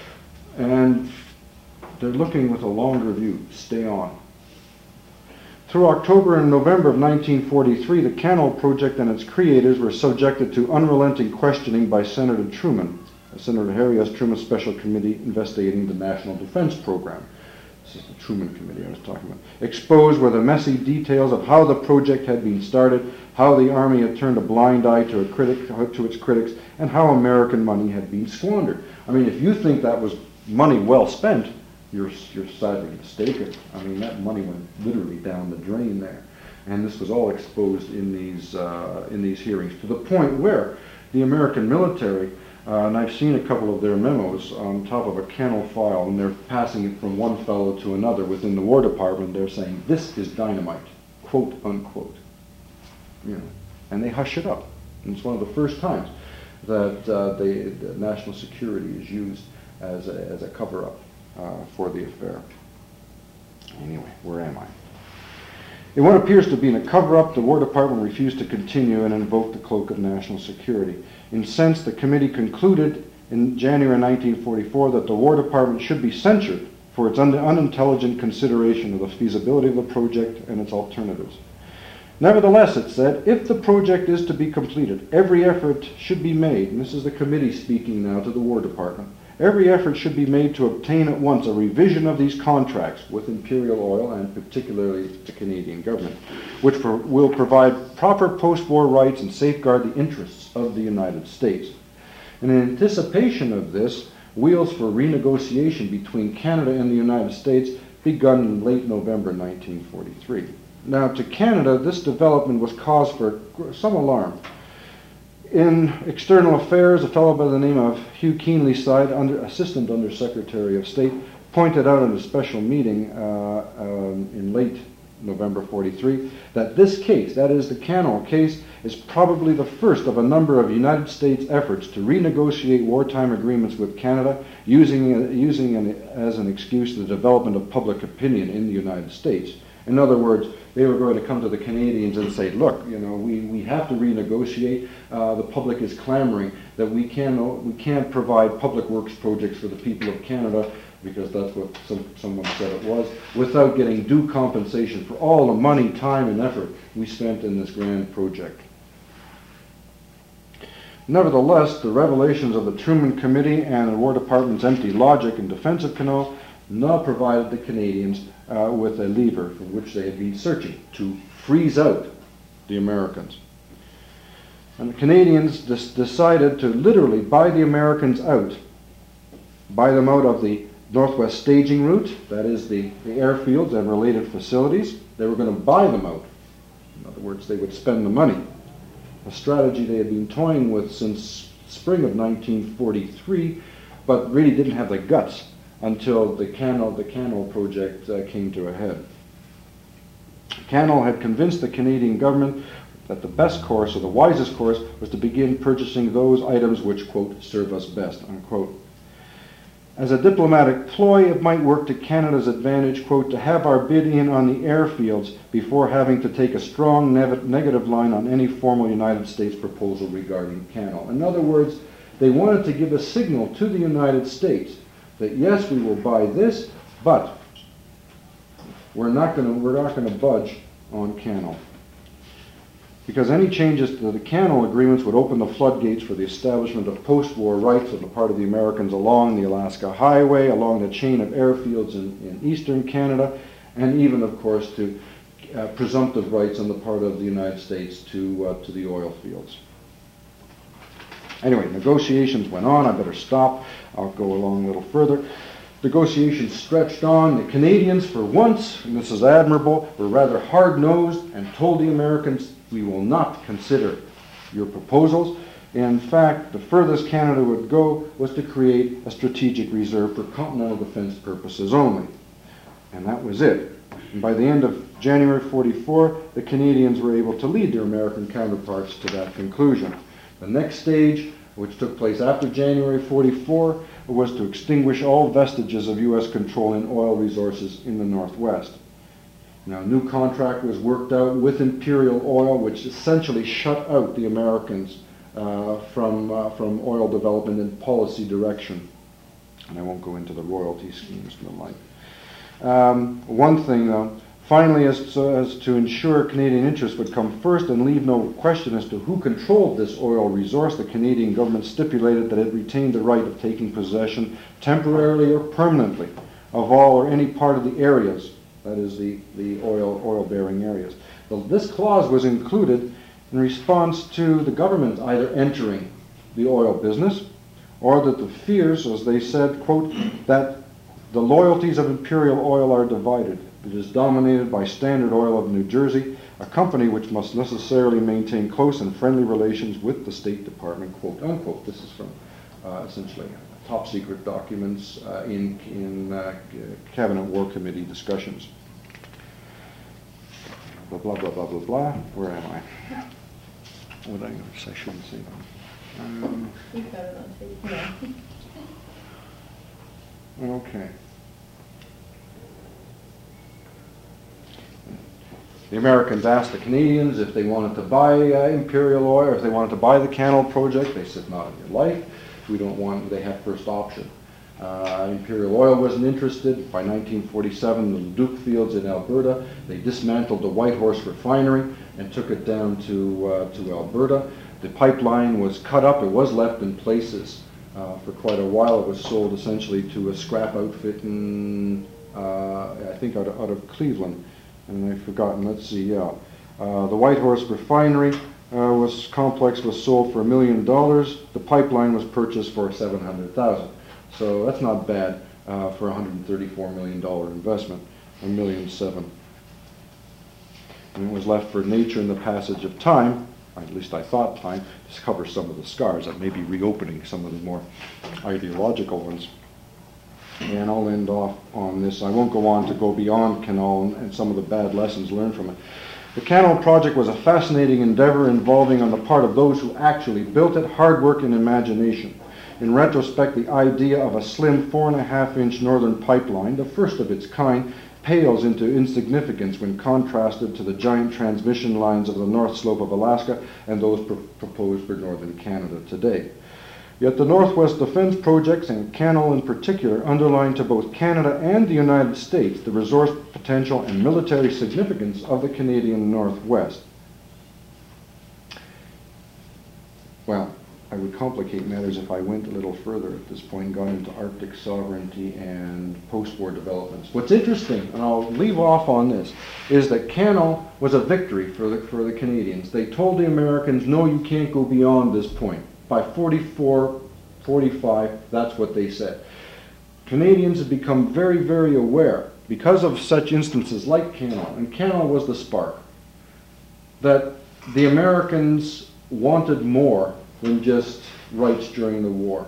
And they're looking with a longer view, stay on. Through October and November of nineteen forty-three, the Canal Project and its creators were subjected to unrelenting questioning by Senator Truman, Senator Harry S. Truman Special Committee investigating the National Defense Program. This is the Truman Committee I was talking about. Exposed were the messy details of how the project had been started, how the Army had turned a blind eye to, a critic, to its critics, and how American money had been squandered. I mean, if you think that was money well spent, you're, you're sadly mistaken. I mean, that money went literally down the drain there. And this was all exposed in these, uh, in these hearings, to the point where the American military, uh, and I've seen a couple of their memos on top of a kennel file, and they're passing it from one fellow to another within the War Department. They're saying, this is dynamite, quote unquote. You know, and they hush it up. And it's one of the first times that uh, they, the national security is used as a, as a cover-up uh, for the affair. Anyway, where am I? In what appears to be a cover-up, the War Department refused to continue and invoked the cloak of national security. In sense, the committee concluded in January nineteen forty-four that the War Department should be censured for its un unintelligent consideration of the feasibility of the project and its alternatives. Nevertheless, it said, if the project is to be completed, every effort should be made, and this is the committee speaking now to the War Department, every effort should be made to obtain at once a revision of these contracts with Imperial Oil and particularly the Canadian government, which pro will provide proper post-war rights and safeguard the interests of the United States. And in anticipation of this, wheels for renegotiation between Canada and the United States begun in late November nineteen forty-three. Now, to Canada, this development was cause for some alarm. In External Affairs, a fellow by the name of Hugh Keenlyside, under, Assistant Under Secretary of State, pointed out in a special meeting uh, um, in late November forty-three that this case, that is the Canal case, is probably the first of a number of United States efforts to renegotiate wartime agreements with Canada, using, uh, using an, as an excuse the development of public opinion in the United States. In other words, they were going to come to the Canadians and say, look, you know, we, we have to renegotiate. Uh, the public is clamoring that we, can, we can't provide public works projects for the people of Canada, because that's what some, someone said it was, without getting due compensation for all the money, time, and effort we spent in this grand project. Nevertheless, the revelations of the Truman Committee and the War Department's empty logic in defense of Canal now provided the Canadians uh, with a lever for which they had been searching to freeze out the Americans. And the Canadians decided to literally buy the Americans out, buy them out of the Northwest Staging Route, that is the, the airfields and related facilities. They were going to buy them out. In other words, they would spend the money. A strategy they had been toying with since spring of nineteen forty-three, but really didn't have the guts until the Canal, the Canal project uh, came to a head. Canal had convinced the Canadian government that the best course, or the wisest course, was to begin purchasing those items which, quote, serve us best, unquote. As a diplomatic ploy, it might work to Canada's advantage, quote, to have our bid in on the airfields before having to take a strong ne negative line on any formal United States proposal regarding Canal. In other words, they wanted to give a signal to the United States that yes, we will buy this, but we're not going to we're not going to budge on Canal, because any changes to the Canal agreements would open the floodgates for the establishment of post-war rights on the part of the Americans along the Alaska Highway, along the chain of airfields in, in eastern Canada, and even, of course, to uh, presumptive rights on the part of the United States to uh, to the oil fields. Anyway, negotiations went on. I better stop. I'll go along a little further. Negotiations stretched on. The Canadians, for once, and this is admirable, were rather hard-nosed and told the Americans, we will not consider your proposals. In fact, the furthest Canada would go was to create a strategic reserve for continental defense purposes only. And that was it. And by the end of January forty-four, the Canadians were able to lead their American counterparts to that conclusion. The next stage, which took place after January forty-four, was to extinguish all vestiges of U S control in oil resources in the Northwest. Now, a new contract was worked out with Imperial Oil, which essentially shut out the Americans uh, from, uh, from oil development and policy direction. And I won't go into the royalty schemes and the like. Um, one thing, though, Finally, as, so as to ensure Canadian interests would come first and leave no question as to who controlled this oil resource, the Canadian government stipulated that it retained the right of taking possession temporarily or permanently of all or any part of the areas, that is the, the oil, oil-bearing areas. The, this clause was included in response to the government either entering the oil business or that the fears, as they said, quote, that the loyalties of Imperial Oil are divided. It is dominated by Standard Oil of New Jersey, a company which must necessarily maintain close and friendly relations with the State Department, quote unquote. This is from uh, essentially top secret documents uh, in, in uh, Cabinet War Committee discussions. Blah, blah, blah, blah, blah, blah. Where am I? What did I say? I shouldn't say that. Um, You've got it on tape. Yeah. okay. The Americans asked the Canadians if they wanted to buy uh, Imperial Oil, or if they wanted to buy the Cannell project. They said, not in your life. We don't want, they had first option. Uh, Imperial Oil wasn't interested. By nineteen forty-seven, the Leduc fields in Alberta, they dismantled the Whitehorse refinery and took it down to, uh, to Alberta. The pipeline was cut up. It was left in places uh, for quite a while. It was sold essentially to a scrap outfit in, uh, I think, out of, out of Cleveland. And I've forgotten, let's see, yeah. Uh, the Whitehorse refinery uh, was complex was sold for a million dollars. The pipeline was purchased for seven hundred thousand. So that's not bad uh, for a one hundred thirty-four million dollar investment, a million seven. And it was left for nature and the passage of time, at least I thought time, to cover some of the scars that may be reopening some of the more ideological ones. And I'll end off on this. I won't go on to go beyond Cannell and some of the bad lessons learned from it. The Cannell project was a fascinating endeavor involving, on the part of those who actually built it, hard work and imagination. In retrospect, the idea of a slim four and a half inch northern pipeline, the first of its kind, pales into insignificance when contrasted to the giant transmission lines of the North Slope of Alaska and those pr proposed for northern Canada today. Yet the Northwest Defense projects, and Cannell in particular, underline to both Canada and the United States the resource potential and military significance of the Canadian Northwest. Well, I would complicate matters if I went a little further at this point and got into Arctic sovereignty and post-war developments. What's interesting, and I'll leave off on this, is that Cannell was a victory for the, for the Canadians. They told the Americans, no, you can't go beyond this point. By forty-four, forty-five, that's what they said. Canadians have become very, very aware, because of such instances like Cannell, and Cannell was the spark, that the Americans wanted more than just rights during the war.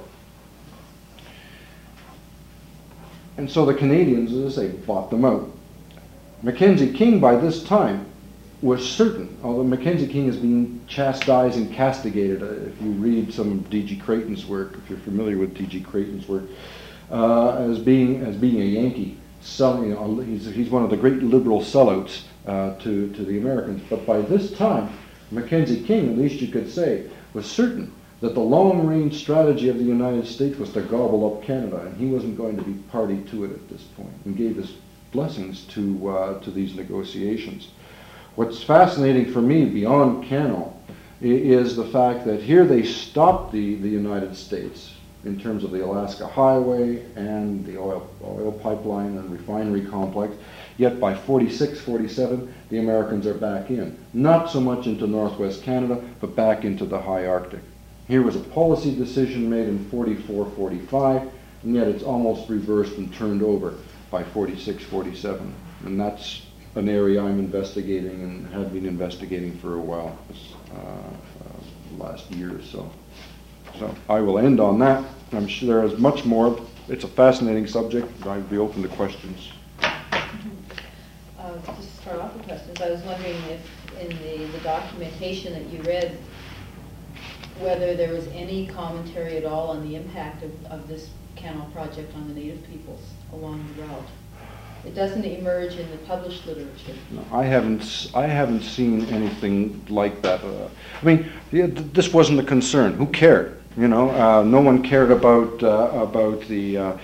And so the Canadians, as I say, bought them out. Mackenzie King, by this time, was certain, although Mackenzie King has been chastised and castigated, uh, if you read some of D G Creighton's work, if you're familiar with D G Creighton's work, uh, as being as being a Yankee, selling, you know, he's, he's one of the great liberal sellouts uh, to, to the Americans. But by this time, Mackenzie King, at least you could say, was certain that the long-range strategy of the United States was to gobble up Canada, and he wasn't going to be party to it at this point, and gave his blessings to, uh, to these negotiations. What's fascinating for me beyond Cannell is the fact that here they stopped the, the United States in terms of the Alaska Highway and the oil, oil pipeline and refinery complex, yet by forty-six, forty-seven, the Americans are back in. Not so much into Northwest Canada, but back into the high Arctic. Here was a policy decision made in forty-four, forty-five, and yet it's almost reversed and turned over by forty-six, forty-seven. And that's an area I'm investigating and have been investigating for a while, uh, uh, last year or so. So I will end on that. I'm sure there is much more. It's a fascinating subject. I'd be open to questions. Uh, just to start off with questions, I was wondering if in the, the documentation that you read, whether there was any commentary at all on the impact of, of this Cannell project on the Native peoples along the route. It doesn't emerge in the published literature. No, I haven't. I haven't seen anything like that. Uh, I mean, yeah, th this wasn't a concern. Who cared? You know, uh, no one cared about uh, about the uh, uh,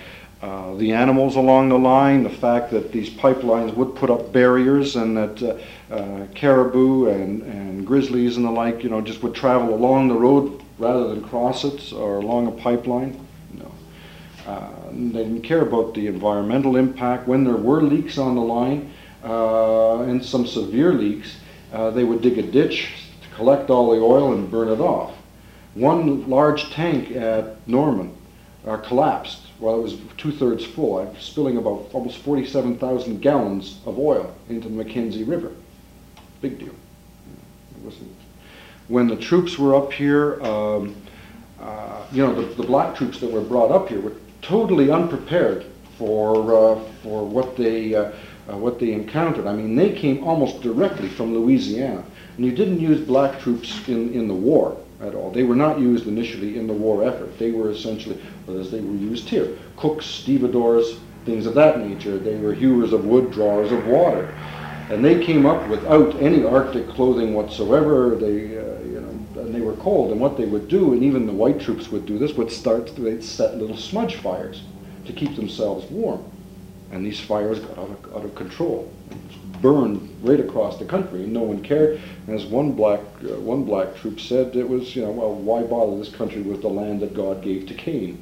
uh, the animals along the line, the fact that these pipelines would put up barriers and that uh, uh, caribou and, and grizzlies and the like, you know, just would travel along the road rather than cross it or along a pipeline. No. Uh, they didn't care about the environmental impact. When there were leaks on the line, uh, and some severe leaks, uh, they would dig a ditch to collect all the oil and burn it off. One large tank at Norman uh, collapsed while it was two-thirds full, spilling about almost forty-seven thousand gallons of oil into the Mackenzie River. Big deal. It wasn't. When the troops were up here, um, uh, you know, the, the black troops that were brought up here were totally unprepared for uh, for what they uh, uh, what they encountered. I mean, they came almost directly from Louisiana, and you didn't use black troops in in the war at all. They were not used initially in the war effort. They were essentially, as they were used here, cooks, stevedores, things of that nature. They were hewers of wood, drawers of water. And they came up without any Arctic clothing whatsoever. They, uh, you know, and they were cold. And what they would do, and even the white troops would do this, would start, they'd set little smudge fires to keep themselves warm. And these fires got out of, out of control, burned right across the country, and no one cared. And as one black, uh, one black troop said, it was, you know, well, why bother? This country was the land that God gave to Cain.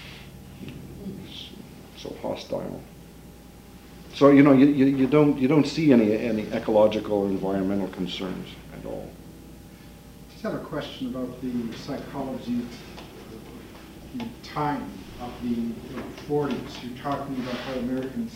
It's so hostile. So, you know, you, you, you don't you don't see any any ecological or environmental concerns at all. I just have a question about the psychology of the time of the forties. You're talking about how Americans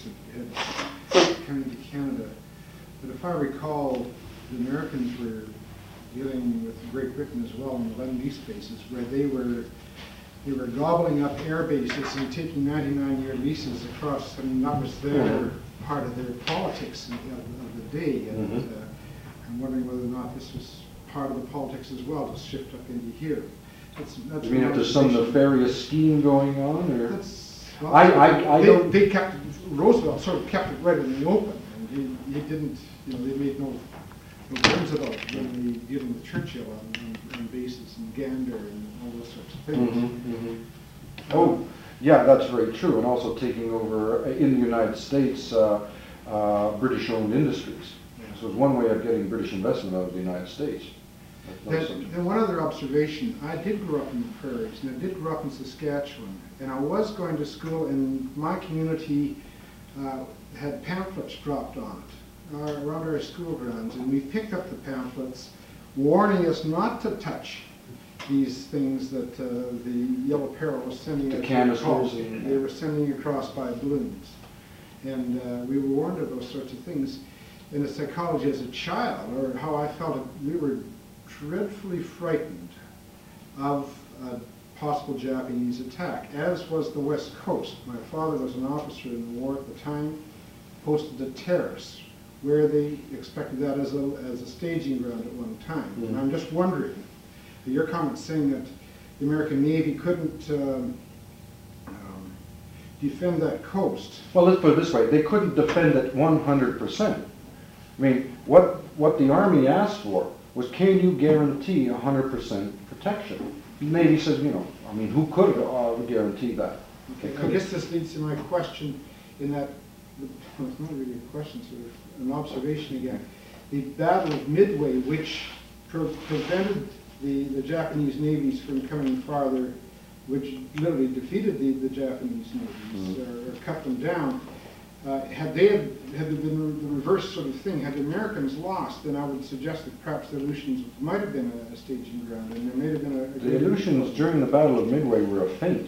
had come into Canada. But if I recall, the Americans were dealing with Great Britain as well in the Lend-Lease bases, where they were they were gobbling up air bases and taking ninety-nine year leases across. I mean, that was their part of their politics of, of the day. And mm-hmm. uh, I'm wondering whether or not this was part of the politics as well, to shift up into here. That's, that's you mean if there's some nefarious scheme going on, or that's, well, I, I, I they, don't. They kept Roosevelt sort of kept it right in the open, and he, he didn't. You know, they made no no bones about it when they dealing with Churchill on, on, on bases and Gander and all those sorts of things. Mm-hmm, mm-hmm. Oh, yeah, that's very true, and also taking over in the United States uh, uh, British-owned industries. Yeah. So it's one way of getting British investment out of the United States. Then, then one other observation, I did grow up in the prairies, and I did grow up in Saskatchewan, and I was going to school, and my community uh, had pamphlets dropped on it uh, around our school grounds, and we picked up the pamphlets warning us not to touch these things that uh, the Yellow Peril was sending the across. canisters. They were sending across by balloons, and uh, we were warned of those sorts of things. In the psychology as a child, or how I felt it, we were dreadfully frightened of a possible Japanese attack, as was the West Coast. My father was an officer in the war at the time, posted at Terrace, where they expected that as a, as a staging ground at one time. Mm-hmm. And I'm just wondering, your comment saying that the American Navy couldn't um, um, defend that coast. Well, let's put it this way, they couldn't defend it one hundred percent. I mean, what, what the Army asked for was, can you guarantee one hundred percent protection? The Navy says, you know, I mean, who could uh, guarantee that? Okay, I guess this leads to my question in that, well, it's not really a question, sort of an observation again. The Battle of Midway, which pre prevented the, the Japanese navies from coming farther, which literally defeated the, the Japanese navies, mm-hmm. or, or cut them down, Uh, had they had, had there been the reverse sort of thing, had the Americans lost, then I would suggest that perhaps the Aleutians might have been a, a staging ground, and there may have been a... a the Aleutians during the Battle of Midway were a feint.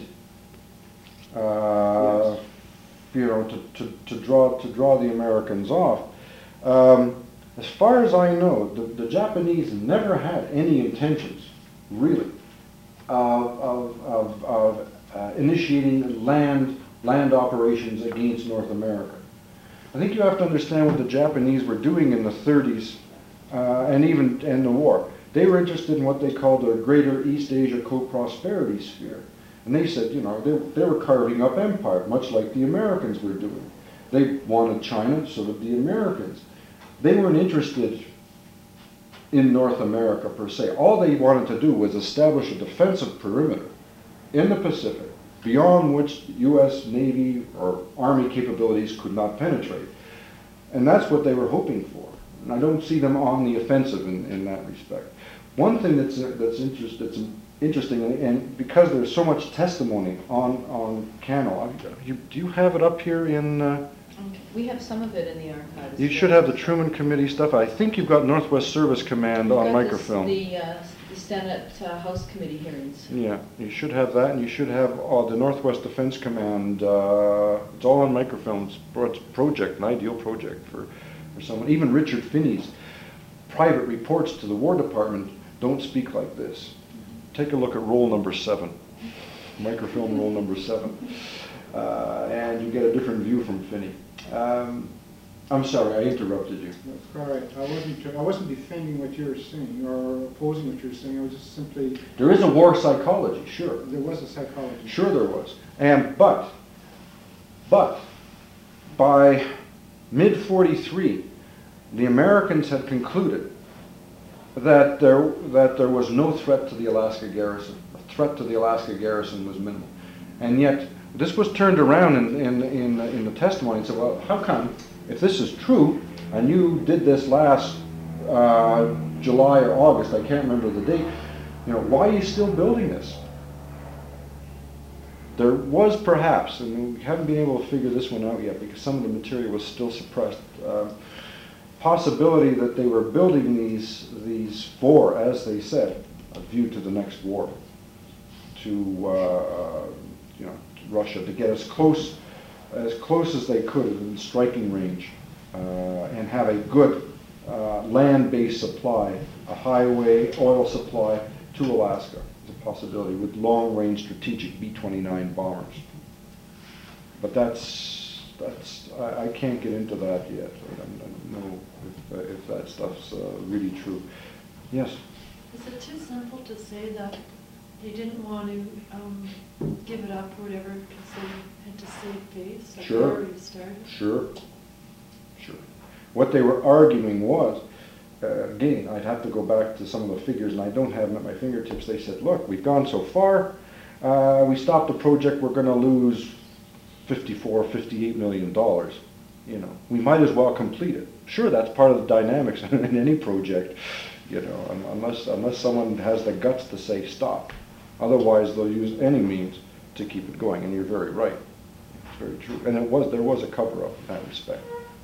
Uh, yes. You know, to, to, to draw to draw the Americans off. Um, as far as I know, the, the Japanese never had any intentions, really, of, of, of, of uh, initiating land land operations against North America. I think you have to understand what the Japanese were doing in the thirties uh, and even in the war. They were interested in what they called the Greater East Asia Co-Prosperity Sphere. And they said, you know, they, they were carving up empire, much like the Americans were doing. They wanted China, so did the Americans. They weren't interested in North America per se. All they wanted to do was establish a defensive perimeter in the Pacific beyond which U S Navy or Army capabilities could not penetrate. And that's what they were hoping for. And I don't see them on the offensive in, in that respect. One thing that's, uh, that's, interest, that's interesting, and, and because there's so much testimony on, on Cannell, you, do you have it up here in... Uh, We have some of it in the archives. you should have the Truman Committee stuff. I think you've got Northwest Service Command We've on got microfilm. this- The, uh, the Senate uh, House Committee hearings. Yeah, you should have that, and you should have uh, the Northwest Defense Command. Uh, it's all on microfilm. It's pro- it's a project, an ideal project for, for someone. Even Richard Finney's private reports to the War Department don't speak like this. Take a look at roll number seven, microfilm roll number seven, uh, and you get a different view from Finney. Um, I'm sorry, I interrupted you. That's all right. I wasn't, I wasn't defending what you were saying or opposing what you were saying. I was just simply, There is a war psychology, sure. there was a psychology. Sure there was. And, but, but, by mid forty-three, the Americans had concluded that there, that there was no threat to the Alaska garrison. The threat to the Alaska garrison was minimal. And yet, this was turned around in, in, in, in the testimony and said, well, how come, if this is true, and you did this last uh, July or August, I can't remember the date, you know, why are you still building this? There was perhaps, and we haven't been able to figure this one out yet because some of the material was still suppressed, uh, possibility that they were building these, these for, as they said, a view to the next war, to, uh, you know, to Russia, to get as close, as close as they could in striking range, uh, and have a good uh, land-based supply, a highway oil supply to Alaska. It's a possibility with long-range strategic B twenty-nine bombers. But that's, that's I, I can't get into that yet. I don't, I don't know if, uh, if that stuff's uh, really true. Yes? Is it too simple to say that they didn't want to um, give it up or whatever because they had to save face? Like Sure. they already started? Sure. Sure. What they were arguing was, uh, again, I'd have to go back to some of the figures, and I don't have them at my fingertips. They said, look, we've gone so far, uh, we stopped the project, we're going to lose fifty-four, fifty-eight million dollars. You know, we might as well complete it. Sure, that's part of the dynamics in any project, you know, un unless, unless someone has the guts to say stop. Otherwise, they'll use any means to keep it going, and you're very right. It's very true. And it was, there was a cover-up in that respect.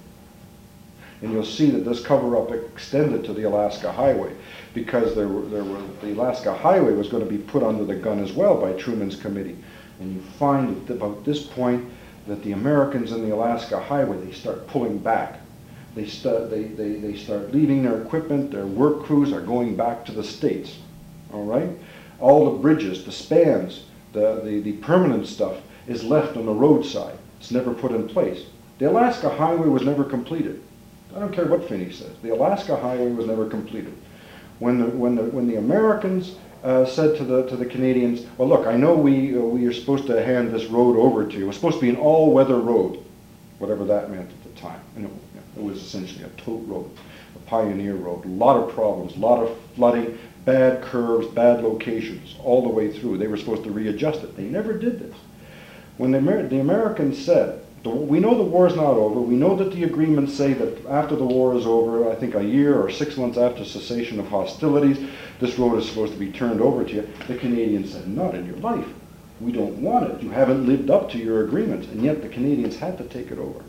And you'll see that this cover-up extended to the Alaska Highway because there were, there were, the Alaska Highway was going to be put under the gun as well by Truman's committee. And you find at about this point that the Americans in the Alaska Highway, they start pulling back. They start, they, they, they start leaving their equipment, their work crews are going back to the States, all right? All the bridges, the spans, the, the, the permanent stuff is left on the roadside. It's never put in place. The Alaska Highway was never completed. I don't care what Finney says. The Alaska Highway was never completed. When the, when the, when the Americans uh, said to the, to the Canadians, well, look, I know we, uh, we are supposed to hand this road over to you. It was supposed to be an all-weather road, whatever that meant at the time. And it, it was essentially a tote road, a pioneer road. A lot of problems, a lot of flooding, bad curves, bad locations, all the way through. They were supposed to readjust it. They never did this. When the, Amer the Americans said, we know the war is not over. We know that the agreements say that after the war is over, I think a year or six months after cessation of hostilities, this road is supposed to be turned over to you. The Canadians said, not in your life. We don't want it. You haven't lived up to your agreements. And yet the Canadians had to take it over.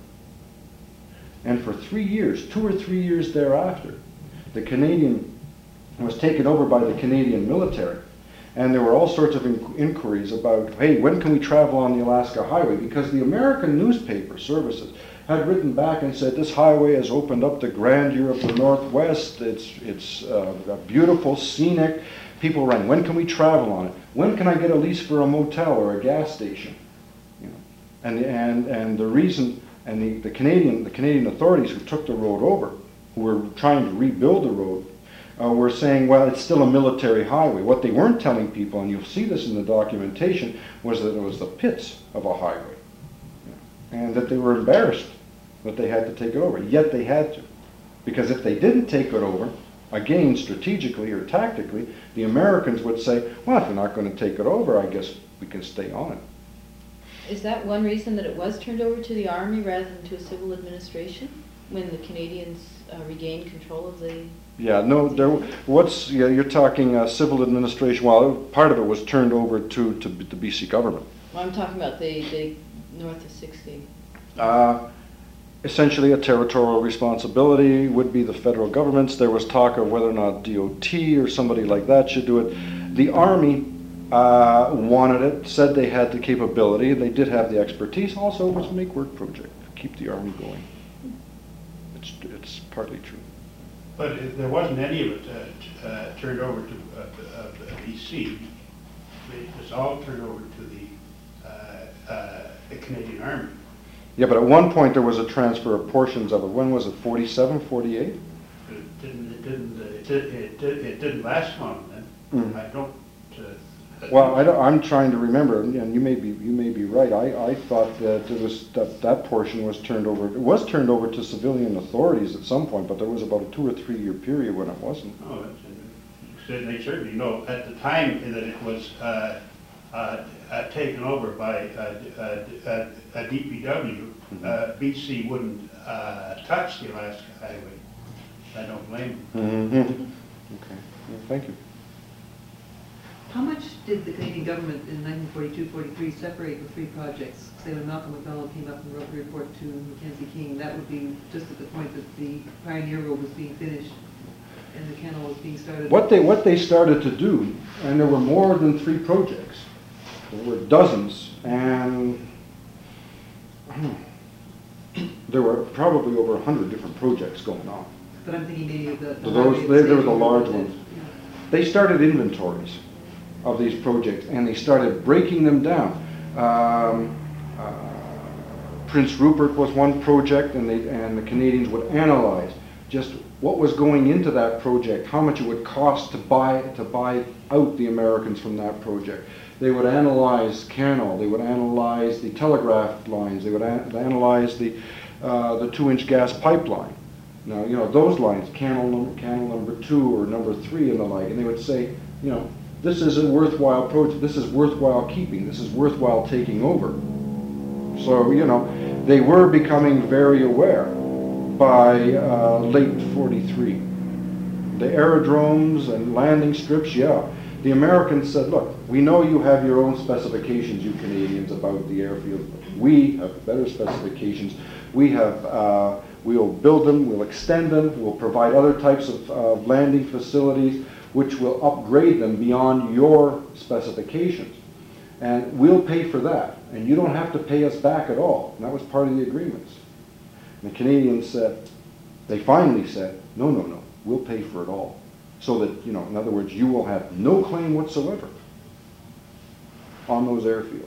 And for three years, two or three years thereafter, the Canadian was taken over by the Canadian military. And there were all sorts of in inquiries about, hey, when can we travel on the Alaska Highway? Because the American newspaper services had written back and said, this highway has opened up the grandeur of the Northwest. It's, it's uh, beautiful, scenic. People rang, when can we travel on it? When can I get a lease for a motel or a gas station? You know, and, and, and the reason, and the, the, Canadian, the Canadian authorities who took the road over, who were trying to rebuild the road, Uh, were saying, well, it's still a military highway. What they weren't telling people, and you'll see this in the documentation, was that it was the pits of a highway. And that they were embarrassed that they had to take it over. Yet they had to. Because if they didn't take it over, again, strategically or tactically, the Americans would say, well, if you're not going to take it over, I guess we can stay on it. Is that one reason that it was turned over to the Army rather than to a civil administration when the Canadians uh, regained control of the... Yeah, no, there, what's, yeah, you're talking uh, civil administration, well, part of it was turned over to, to the B C government. Well, I'm talking about the, the north of sixty. Uh, essentially a territorial responsibility would be the federal government's. There was talk of whether or not D O T or somebody like that should do it. The Army uh, wanted it, said they had the capability, they did have the expertise. Also, it was a make-work project, keep the Army going. It's, it's partly true. But it, there wasn't any of it uh, t- uh, turned over to uh, uh, B C. It was all turned over to the, uh, uh, the Canadian Army. Yeah, but at one point there was a transfer of portions of it. When was it, forty-seven, forty-eight? It didn't, it didn't, uh, it, did, it, did, it didn't last long then. Mm. I don't. Uh, Well, I don't, I'm trying to remember, and you may be you may be right. I, I thought that it was that that portion was turned over. It was turned over to civilian authorities at some point, but there was about a two or three year period when it wasn't. Oh, that's it. They certainly know at the time that it was uh, uh, uh, taken over by uh, uh, uh, uh, D P W, Mm-hmm. uh, B C wouldn't uh, touch the Alaska Highway. I don't blame them. Mm-hmm. Okay, well, thank you. How much did the Canadian government in nineteen forty-two forty-three separate the three projects? Say when Malcolm McDonald came up and wrote the report to Mackenzie King, that would be just at the point that the Pioneer Road was being finished and the canal was being started. What they what they started to do, and there were more than three projects. There were dozens, and there were probably over a hundred different projects going on. But I'm thinking maybe of the... the Those highway they, they were the safety large road, ones. yeah. They started inventories of these projects, and they started breaking them down. Um, uh, Prince Rupert was one project, and they and the Canadians would analyze just what was going into that project, how much it would cost to buy to buy out the Americans from that project. They would analyze Canal, they would analyze the telegraph lines, they would an analyze the uh, the two-inch gas pipeline. Now, you know, those lines, Canal number, Canal number two or number three and the like, and they would say, you know, this is a worthwhile project, this is worthwhile keeping, this is worthwhile taking over. So, you know, they were becoming very aware by uh, late forty-three. The aerodromes and landing strips, yeah. The Americans said, look, we know you have your own specifications, you Canadians, about the airfield. We have better specifications. We have, uh, we'll build them, we'll extend them, we'll provide other types of uh, landing facilities which will upgrade them beyond your specifications. And we'll pay for that, and you don't have to pay us back at all. And that was part of the agreements. And the Canadians said, they finally said, no, no, no, we'll pay for it all. So that, you know, in other words, you will have no claim whatsoever on those airfields.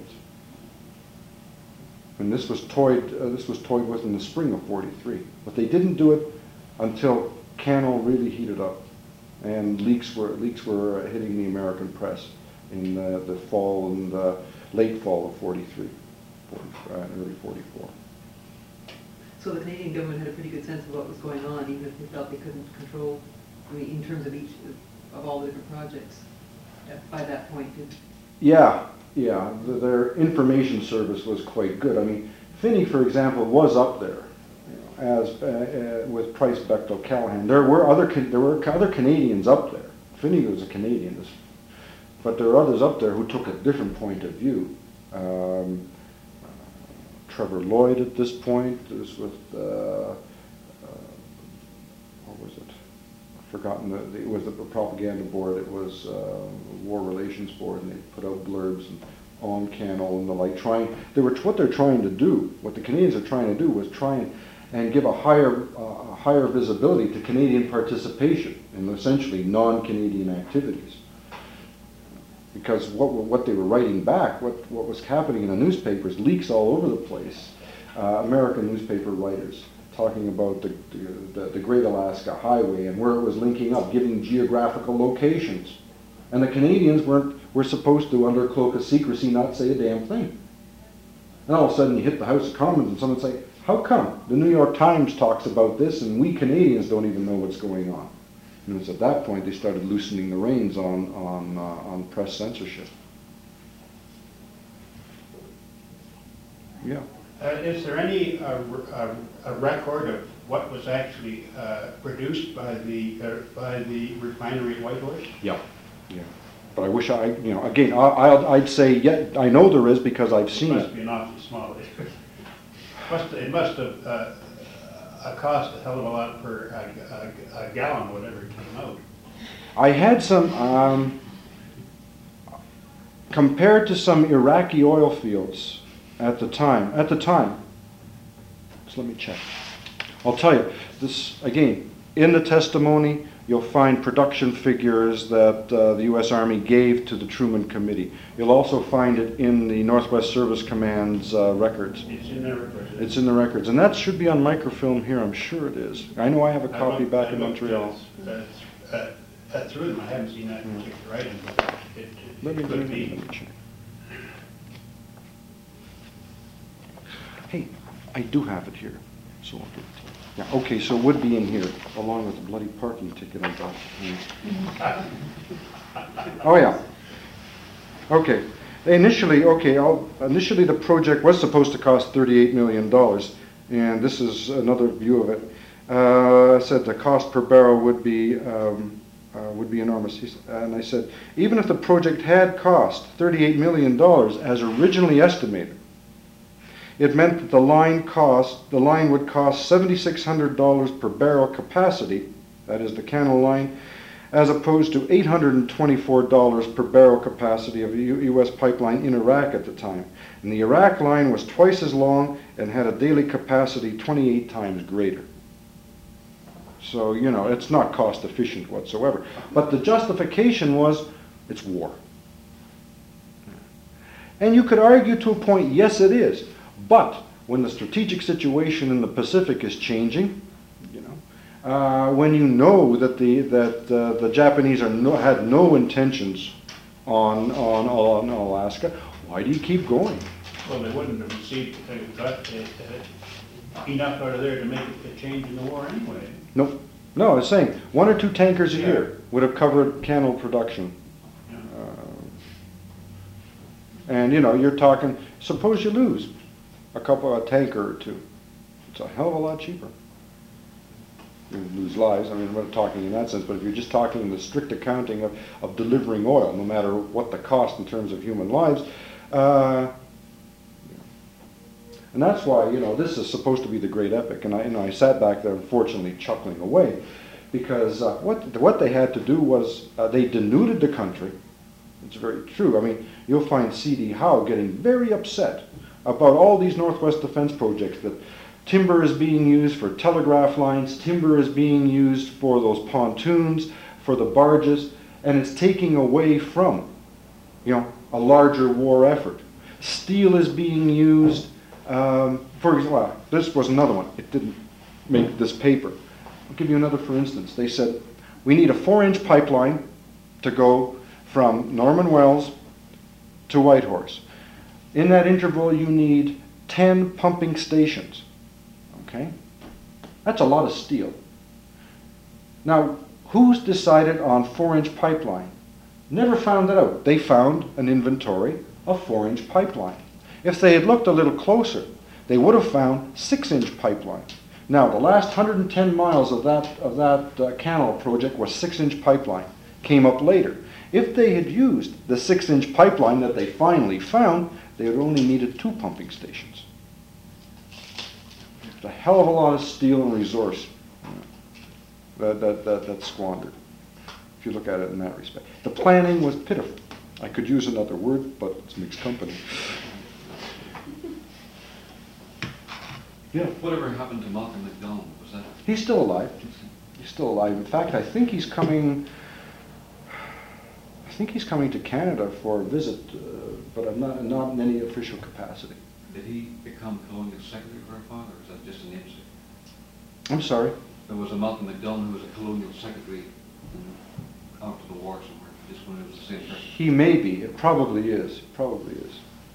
And this was toyed, uh, this was toyed with in the spring of forty-three. But they didn't do it until Canal really heated up, and leaks were leaks were hitting the American press in the, the fall and the late fall of forty-three, forty, uh, early forty-four. So the Canadian government had a pretty good sense of what was going on, even if they felt they couldn't control, I mean, in terms of each of, of all the different projects at, by that point. Did, Yeah, yeah, the, their information service was quite good. I mean, Finney, for example, was up there, you know, as uh, uh, with Price, Bechtel, Callahan. There were other there were other Canadians up there. Finney was a Canadian, but there were others up there who took a different point of view. Um, uh, Trevor Lloyd at this point. This was uh, uh, what was it? Forgotten the, the, it was the propaganda board, it was uh, War Relations Board, and they put out blurbs and on Canal and the like, trying, they were, what they're trying to do, what the Canadians are trying to do was try and, and give a higher, uh, higher visibility to Canadian participation in essentially non-Canadian activities. Because what, what they were writing back, what, what was happening in the newspapers, leaks all over the place, uh, American newspaper writers, talking about the, the, the Great Alaska Highway and where it was linking up, giving geographical locations. And the Canadians weren't, were supposed to, under a cloak of secrecy, not say a damn thing. And all of a sudden you hit the House of Commons and someone say, how come? The New York Times talks about this and we Canadians don't even know what's going on. And it was at that point they started loosening the reins on, on, uh, on press censorship. Yeah. Uh, Is there any uh, r- uh, a record of what was actually uh, produced by the, uh, by the refinery at Whitehorse? Yeah. Yeah. But I wish I, you know, again, I, I'll- I'd say, yeah, I know there is because I've It seen must it. be an awfully small, must, it must have uh, uh, cost a hell of a lot per uh, a, a gallon, whatever it came out. I had some, um, compared to some Iraqi oil fields at the time, at the time, so let me check. I'll tell you, this, again, in the testimony, you'll find production figures that uh, the U S Army gave to the Truman Committee. You'll also find it in the Northwest Service Command's uh, records. It's in there. Record. It's in the records, and that should be on microfilm here, I'm sure it is. I know I have a I copy looked- back I in looked, Montreal. uh, uh, uh, Through them, I haven't seen that particular item, but it, it Let me, it let could me, be. let me check. Hey, I do have it here, so I'll give it to you. Yeah, okay, so it would be in here, along with the bloody parking ticket I got. Mm. Oh, yeah. Okay. Initially, okay, I'll, initially the project was supposed to cost thirty-eight million dollars, and this is another view of it. Uh, I said the cost per barrel would be um, uh, would be enormous, He s- and I said even if the project had cost thirty-eight million dollars as originally estimated, it meant that the line cost the line would cost seven thousand six hundred dollars per barrel capacity, that is the Canal line, as opposed to eight hundred twenty-four dollars per barrel capacity of a U- U.S. pipeline in Iraq at the time. And the Iraq line was twice as long and had a daily capacity twenty-eight times greater. So, you know, it's not cost efficient whatsoever. But the justification was, it's war. And you could argue to a point, yes it is. But when the strategic situation in the Pacific is changing, you know, uh, when you know that the that uh, the Japanese are no, had no intentions on, on on Alaska, why do you keep going? Well, they wouldn't have received uh, got, uh, uh, enough out of there to make a change in the war anyway. No, no, I was saying one or two tankers a Yeah. year would have covered Canal production. Yeah. Uh, and you know, you're talking. Suppose you lose a couple, a tanker or two. It's a hell of a lot cheaper. You lose lives. I mean, we're not talking in that sense, but if you're just talking in the strict accounting of, of delivering oil, no matter what the cost in terms of human lives. Uh, and that's why, you know, this is supposed to be the great epic. And I, you know, I sat back there, unfortunately, chuckling away, because uh, what what they had to do was uh, they denuded the country. It's very true. I mean, you'll find C D Howe getting very upset about all these Northwest Defense projects, that timber is being used for telegraph lines, timber is being used for those pontoons, for the barges, and it's taking away from, you know, a larger war effort. Steel is being used, um, for example, well, this was another one. It didn't make this paper. I'll give you another for instance. They said, we need a four-inch pipeline to go from Norman Wells to Whitehorse. In that interval, you need ten pumping stations. Okay? That's a lot of steel. Now, who's decided on four-inch pipeline? Never found that out. They found an inventory of four-inch pipeline. If they had looked a little closer, they would have found six-inch pipeline. Now, the last one hundred ten miles of that, of that uh, canal project was six-inch pipeline. Came up later. If they had used the six-inch pipeline that they finally found, they would only needed two pumping stations. It's a hell of a lot of steel and resource that, that, that, that's squandered, if you look at it in that respect. The planning was pitiful. I could use another word, but it's mixed company. Yeah. Whatever happened to Malcolm McDonald? Was that? He's still alive. He's still alive. In fact, I think he's coming. I think he's coming to Canada for a visit, uh, but I'm not not in any official capacity. Did he become colonial secretary for our father, or is that just a namesake? I'm sorry. There was a Malcolm McDonald who was a colonial secretary after the war somewhere, just when it was the same person. He may be. It probably is. Probably is.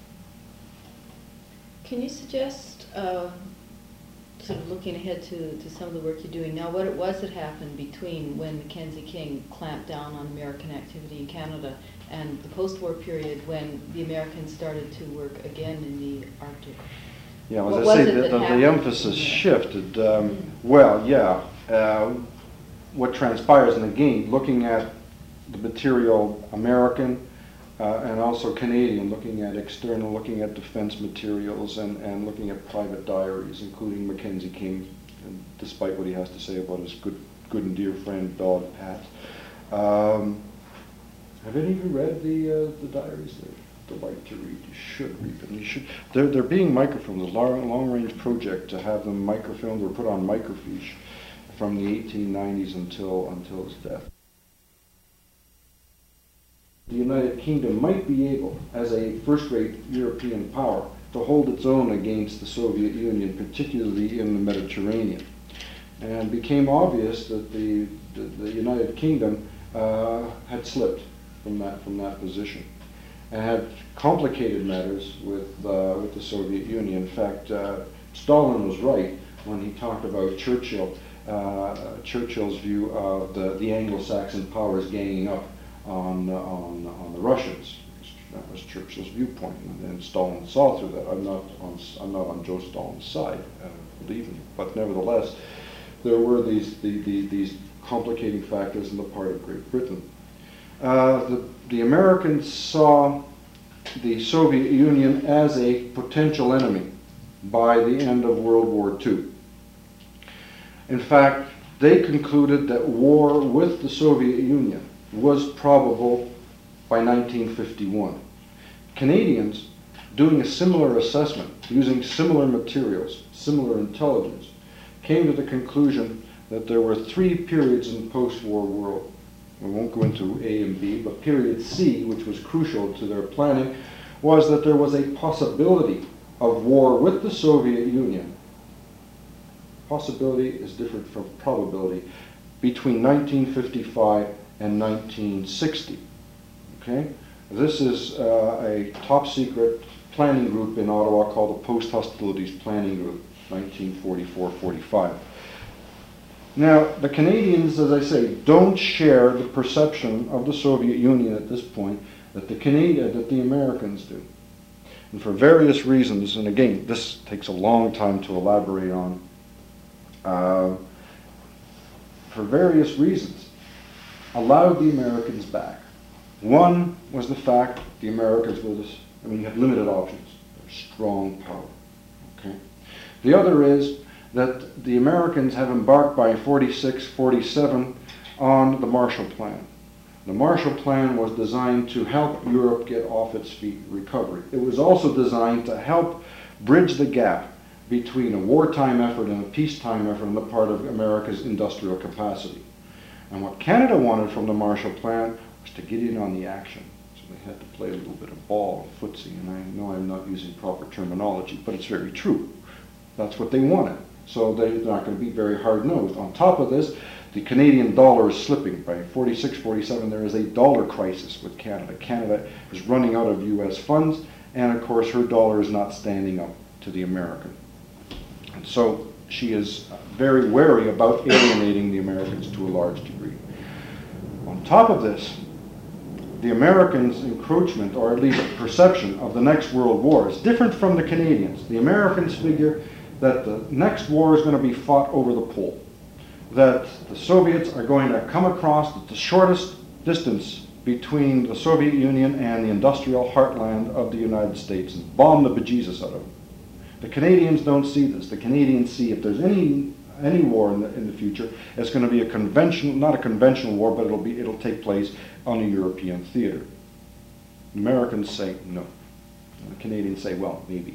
Can you suggest, uh, sort of looking ahead to, to some of the work you're doing now, what it was that happened between when Mackenzie King clamped down on American activity in Canada and the post-war period when the Americans started to work again in the Arctic? Yeah, What as I was say, it the, that the, the happened? emphasis shifted. Um, well, yeah, uh, what transpires, and again, looking at the material American uh, and also Canadian, looking at external, looking at defense materials, and, and looking at private diaries, including Mackenzie King, and despite what he has to say about his good, good and dear friend, dog Pat. Um, have any of you read the uh, the diaries? They're delight to read. You should read them. You should. They're they're being microfilmed. A long long range project to have them microfilmed or put on microfiche from the eighteen nineties until until his death. The United Kingdom might be able, as a first-rate European power, to hold its own against the Soviet Union, particularly in the Mediterranean. And it became obvious that the the, the United Kingdom uh, had slipped from that from that position, and had complicated matters with uh, with the Soviet Union. In fact, uh, Stalin was right when he talked about Churchill, uh, Churchill's view of the, the Anglo-Saxon powers ganging up on uh, on on the Russians. That was Churchill's viewpoint, and, and Stalin saw through that. I'm not on I'm not on Joe Stalin's side, uh, believe me, but nevertheless, there were these the, the, these complicating factors on the part of Great Britain. Uh, the, the Americans saw the Soviet Union as a potential enemy by the end of World War Two. In fact, they concluded that war with the Soviet Union was probable by nineteen fifty-one. Canadians, doing a similar assessment, using similar materials, similar intelligence, came to the conclusion that there were three periods in the post-war world. We won't go into A and B, but period C, which was crucial to their planning, was that there was a possibility of war with the Soviet Union. Possibility is different from probability, between nineteen fifty-five and nineteen sixty. Okay? This is uh, a top secret planning group in Ottawa called the Post-Hostilities Planning Group, nineteen forty-four forty-five. Now, the Canadians, as I say, don't share the perception of the Soviet Union at this point that the Canadian, that the Americans do. And for various reasons, and again, this takes a long time to elaborate on, uh, for various reasons, allowed the Americans back. One was the fact the Americans were this, I mean, you have limited options. They're strong power. Okay? The other is that the Americans have embarked by forty-six forty-seven on the Marshall Plan. The Marshall Plan was designed to help Europe get off its feet, recovery. It was also designed to help bridge the gap between a wartime effort and a peacetime effort on the part of America's industrial capacity. And what Canada wanted from the Marshall Plan was to get in on the action. So they had to play a little bit of ball, footsie, and I know I'm not using proper terminology, but it's very true. That's what they wanted. So they're not going to be very hard-nosed. On top of this, the Canadian dollar is slipping. By forty-six forty-seven, there is a dollar crisis with Canada. Canada is running out of U S funds, and of course her dollar is not standing up to the American. And so she is very wary about alienating the Americans to a large degree. On top of this, the Americans' encroachment, or at least perception, of the next world war is different from the Canadians. The Americans figure that the next war is going to be fought over the pole, that the Soviets are going to come across at the shortest distance between the Soviet Union and the industrial heartland of the United States and bomb the bejesus out of them. The Canadians don't see this. The Canadians see if there's any any war in the, in the future, it's going to be a conventional, not a conventional war, but it'll be it'll take place on a European theater. The Americans say no. And the Canadians say, well, maybe.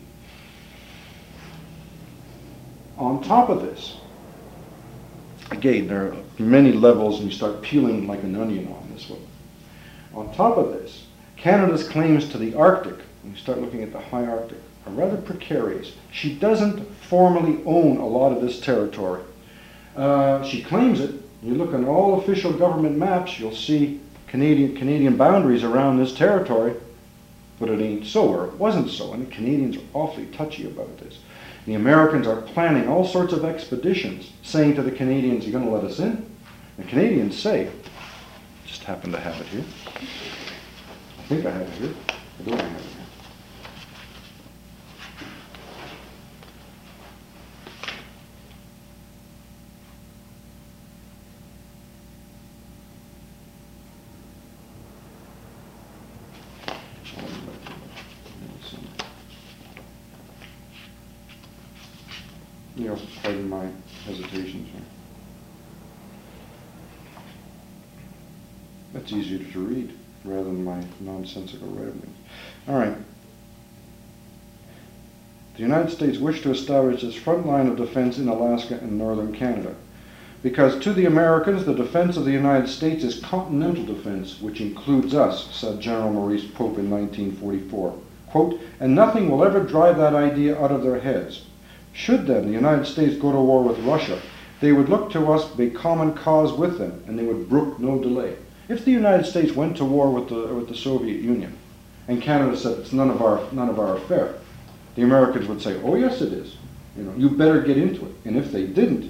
On top of this, again, there are many levels, and you start peeling like an onion on this one. On top of this, Canada's claims to the Arctic, when you start looking at the high Arctic, are rather precarious. She doesn't formally own a lot of this territory. Uh, she claims it. You look on all official government maps, you'll see Canadian, Canadian boundaries around this territory, but it ain't so, or it wasn't so, and the Canadians are awfully touchy about this. The Americans are planning all sorts of expeditions, saying to the Canadians, you're going to let us in? The Canadians say, just happen to have it here. I think I have it here. I don't have it here. you know, pardon my hesitations here. That's easier to read rather than my nonsensical writing. All right. The United States wished to establish its front line of defense in Alaska and northern Canada, because to the Americans, the defense of the United States is continental defense, which includes us, said General Maurice Pope in nineteen forty-four. Quote, and nothing will ever drive that idea out of their heads. Should then the United States go to war with Russia, they would look to us to be common cause with them, and they would brook no delay. If the United States went to war with the, with the Soviet Union, and Canada said it's none of our, none of our affair, the Americans would say, oh yes it is. You know, you better get into it. And if they didn't,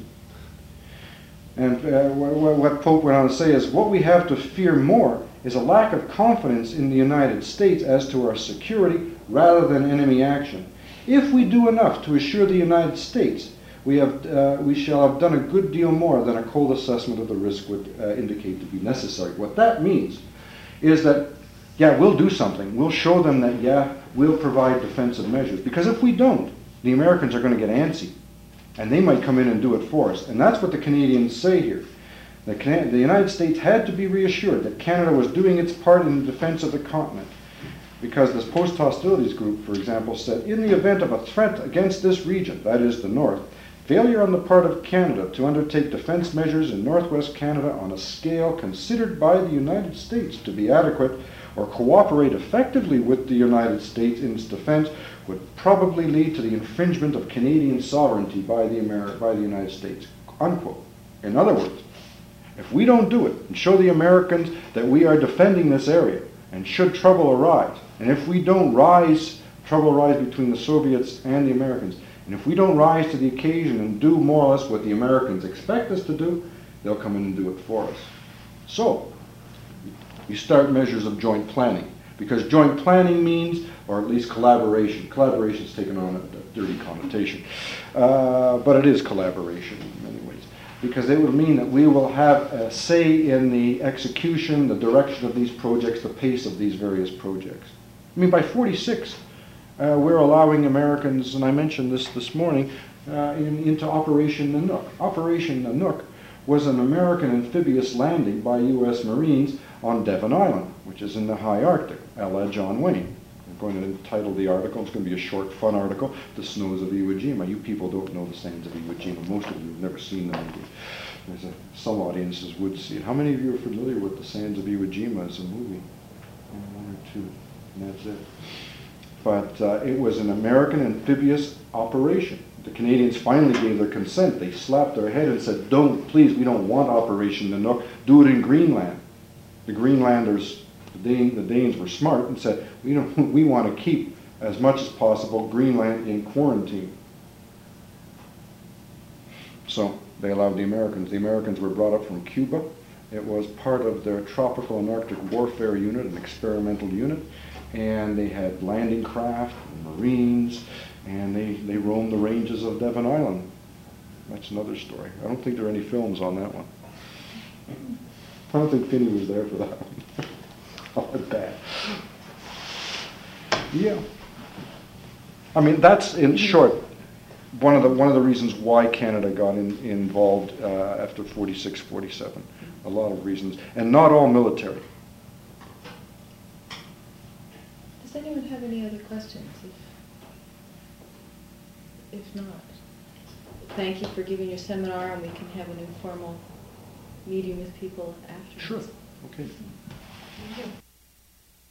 and uh, what Pope went on to say is, what we have to fear more is a lack of confidence in the United States as to our security rather than enemy action. If we do enough to assure the United States, we, have, uh, we shall have done a good deal more than a cold assessment of the risk would uh, indicate to be necessary. What that means is that, yeah, we'll do something. We'll show them that, yeah, we'll provide defensive measures. Because if we don't, the Americans are going to get antsy. And they might come in and do it for us. And that's what the Canadians say here. The, Can- the United States had to be reassured that Canada was doing its part in the defense of the continent. Because this post-hostilities group, for example, said, in the event of a threat against this region, that is the North, failure on the part of Canada to undertake defense measures in northwest Canada on a scale considered by the United States to be adequate or cooperate effectively with the United States in its defense would probably lead to the infringement of Canadian sovereignty by the, Ameri- by the United States, unquote. In other words, if we don't do it and show the Americans that we are defending this area, and should trouble arise, and if we don't rise, trouble arise between the Soviets and the Americans, and if we don't rise to the occasion and do more or less what the Americans expect us to do, they'll come in and do it for us. So, you start measures of joint planning, because joint planning means, or at least collaboration. Collaboration is taken on a, a dirty connotation, uh, but it is collaboration in many ways, because it would mean that we will have a say in the execution, the direction of these projects, the pace of these various projects. I mean, by forty-six, uh, we're allowing Americans, and I mentioned this this morning, uh, in, into Operation Nanook. Operation Nanook was an American amphibious landing by U S Marines on Devon Island, which is in the high Arctic, a la John Wayne. I'm going to entitle the article, it's going to be a short, fun article, The Snows of Iwo Jima. You people don't know the sands of Iwo Jima. Most of you have never seen them. There's a, some audiences would see it. How many of you are familiar with The Sands of Iwo Jima as a movie? One or two, and that's it. But uh, it was an American amphibious operation. The Canadians finally gave their consent. They slapped their head and said, don't, please, we don't want Operation Nanook. Do it in Greenland. The Greenlanders, the, Dane, the Danes were smart and said, we, don't, we want to keep, as much as possible, Greenland in quarantine. So they allowed the Americans. The Americans were brought up from Cuba. It was part of their Tropical and Arctic Warfare Unit, an experimental unit. And they had landing craft, and Marines, and they, they roamed the ranges of Devon Island. That's another story. I don't think there are any films on that one. I don't think Finney was there for that one. All that bad. Yeah. I mean, that's, in short, one of the one of the reasons why Canada got in, involved uh, after forty-six, forty-seven. A lot of reasons, and not all military. Does anyone have any other questions? If, if not, thank you for giving your seminar, and we can have an informal meeting with people afterwards. Sure. Okay. Thank you.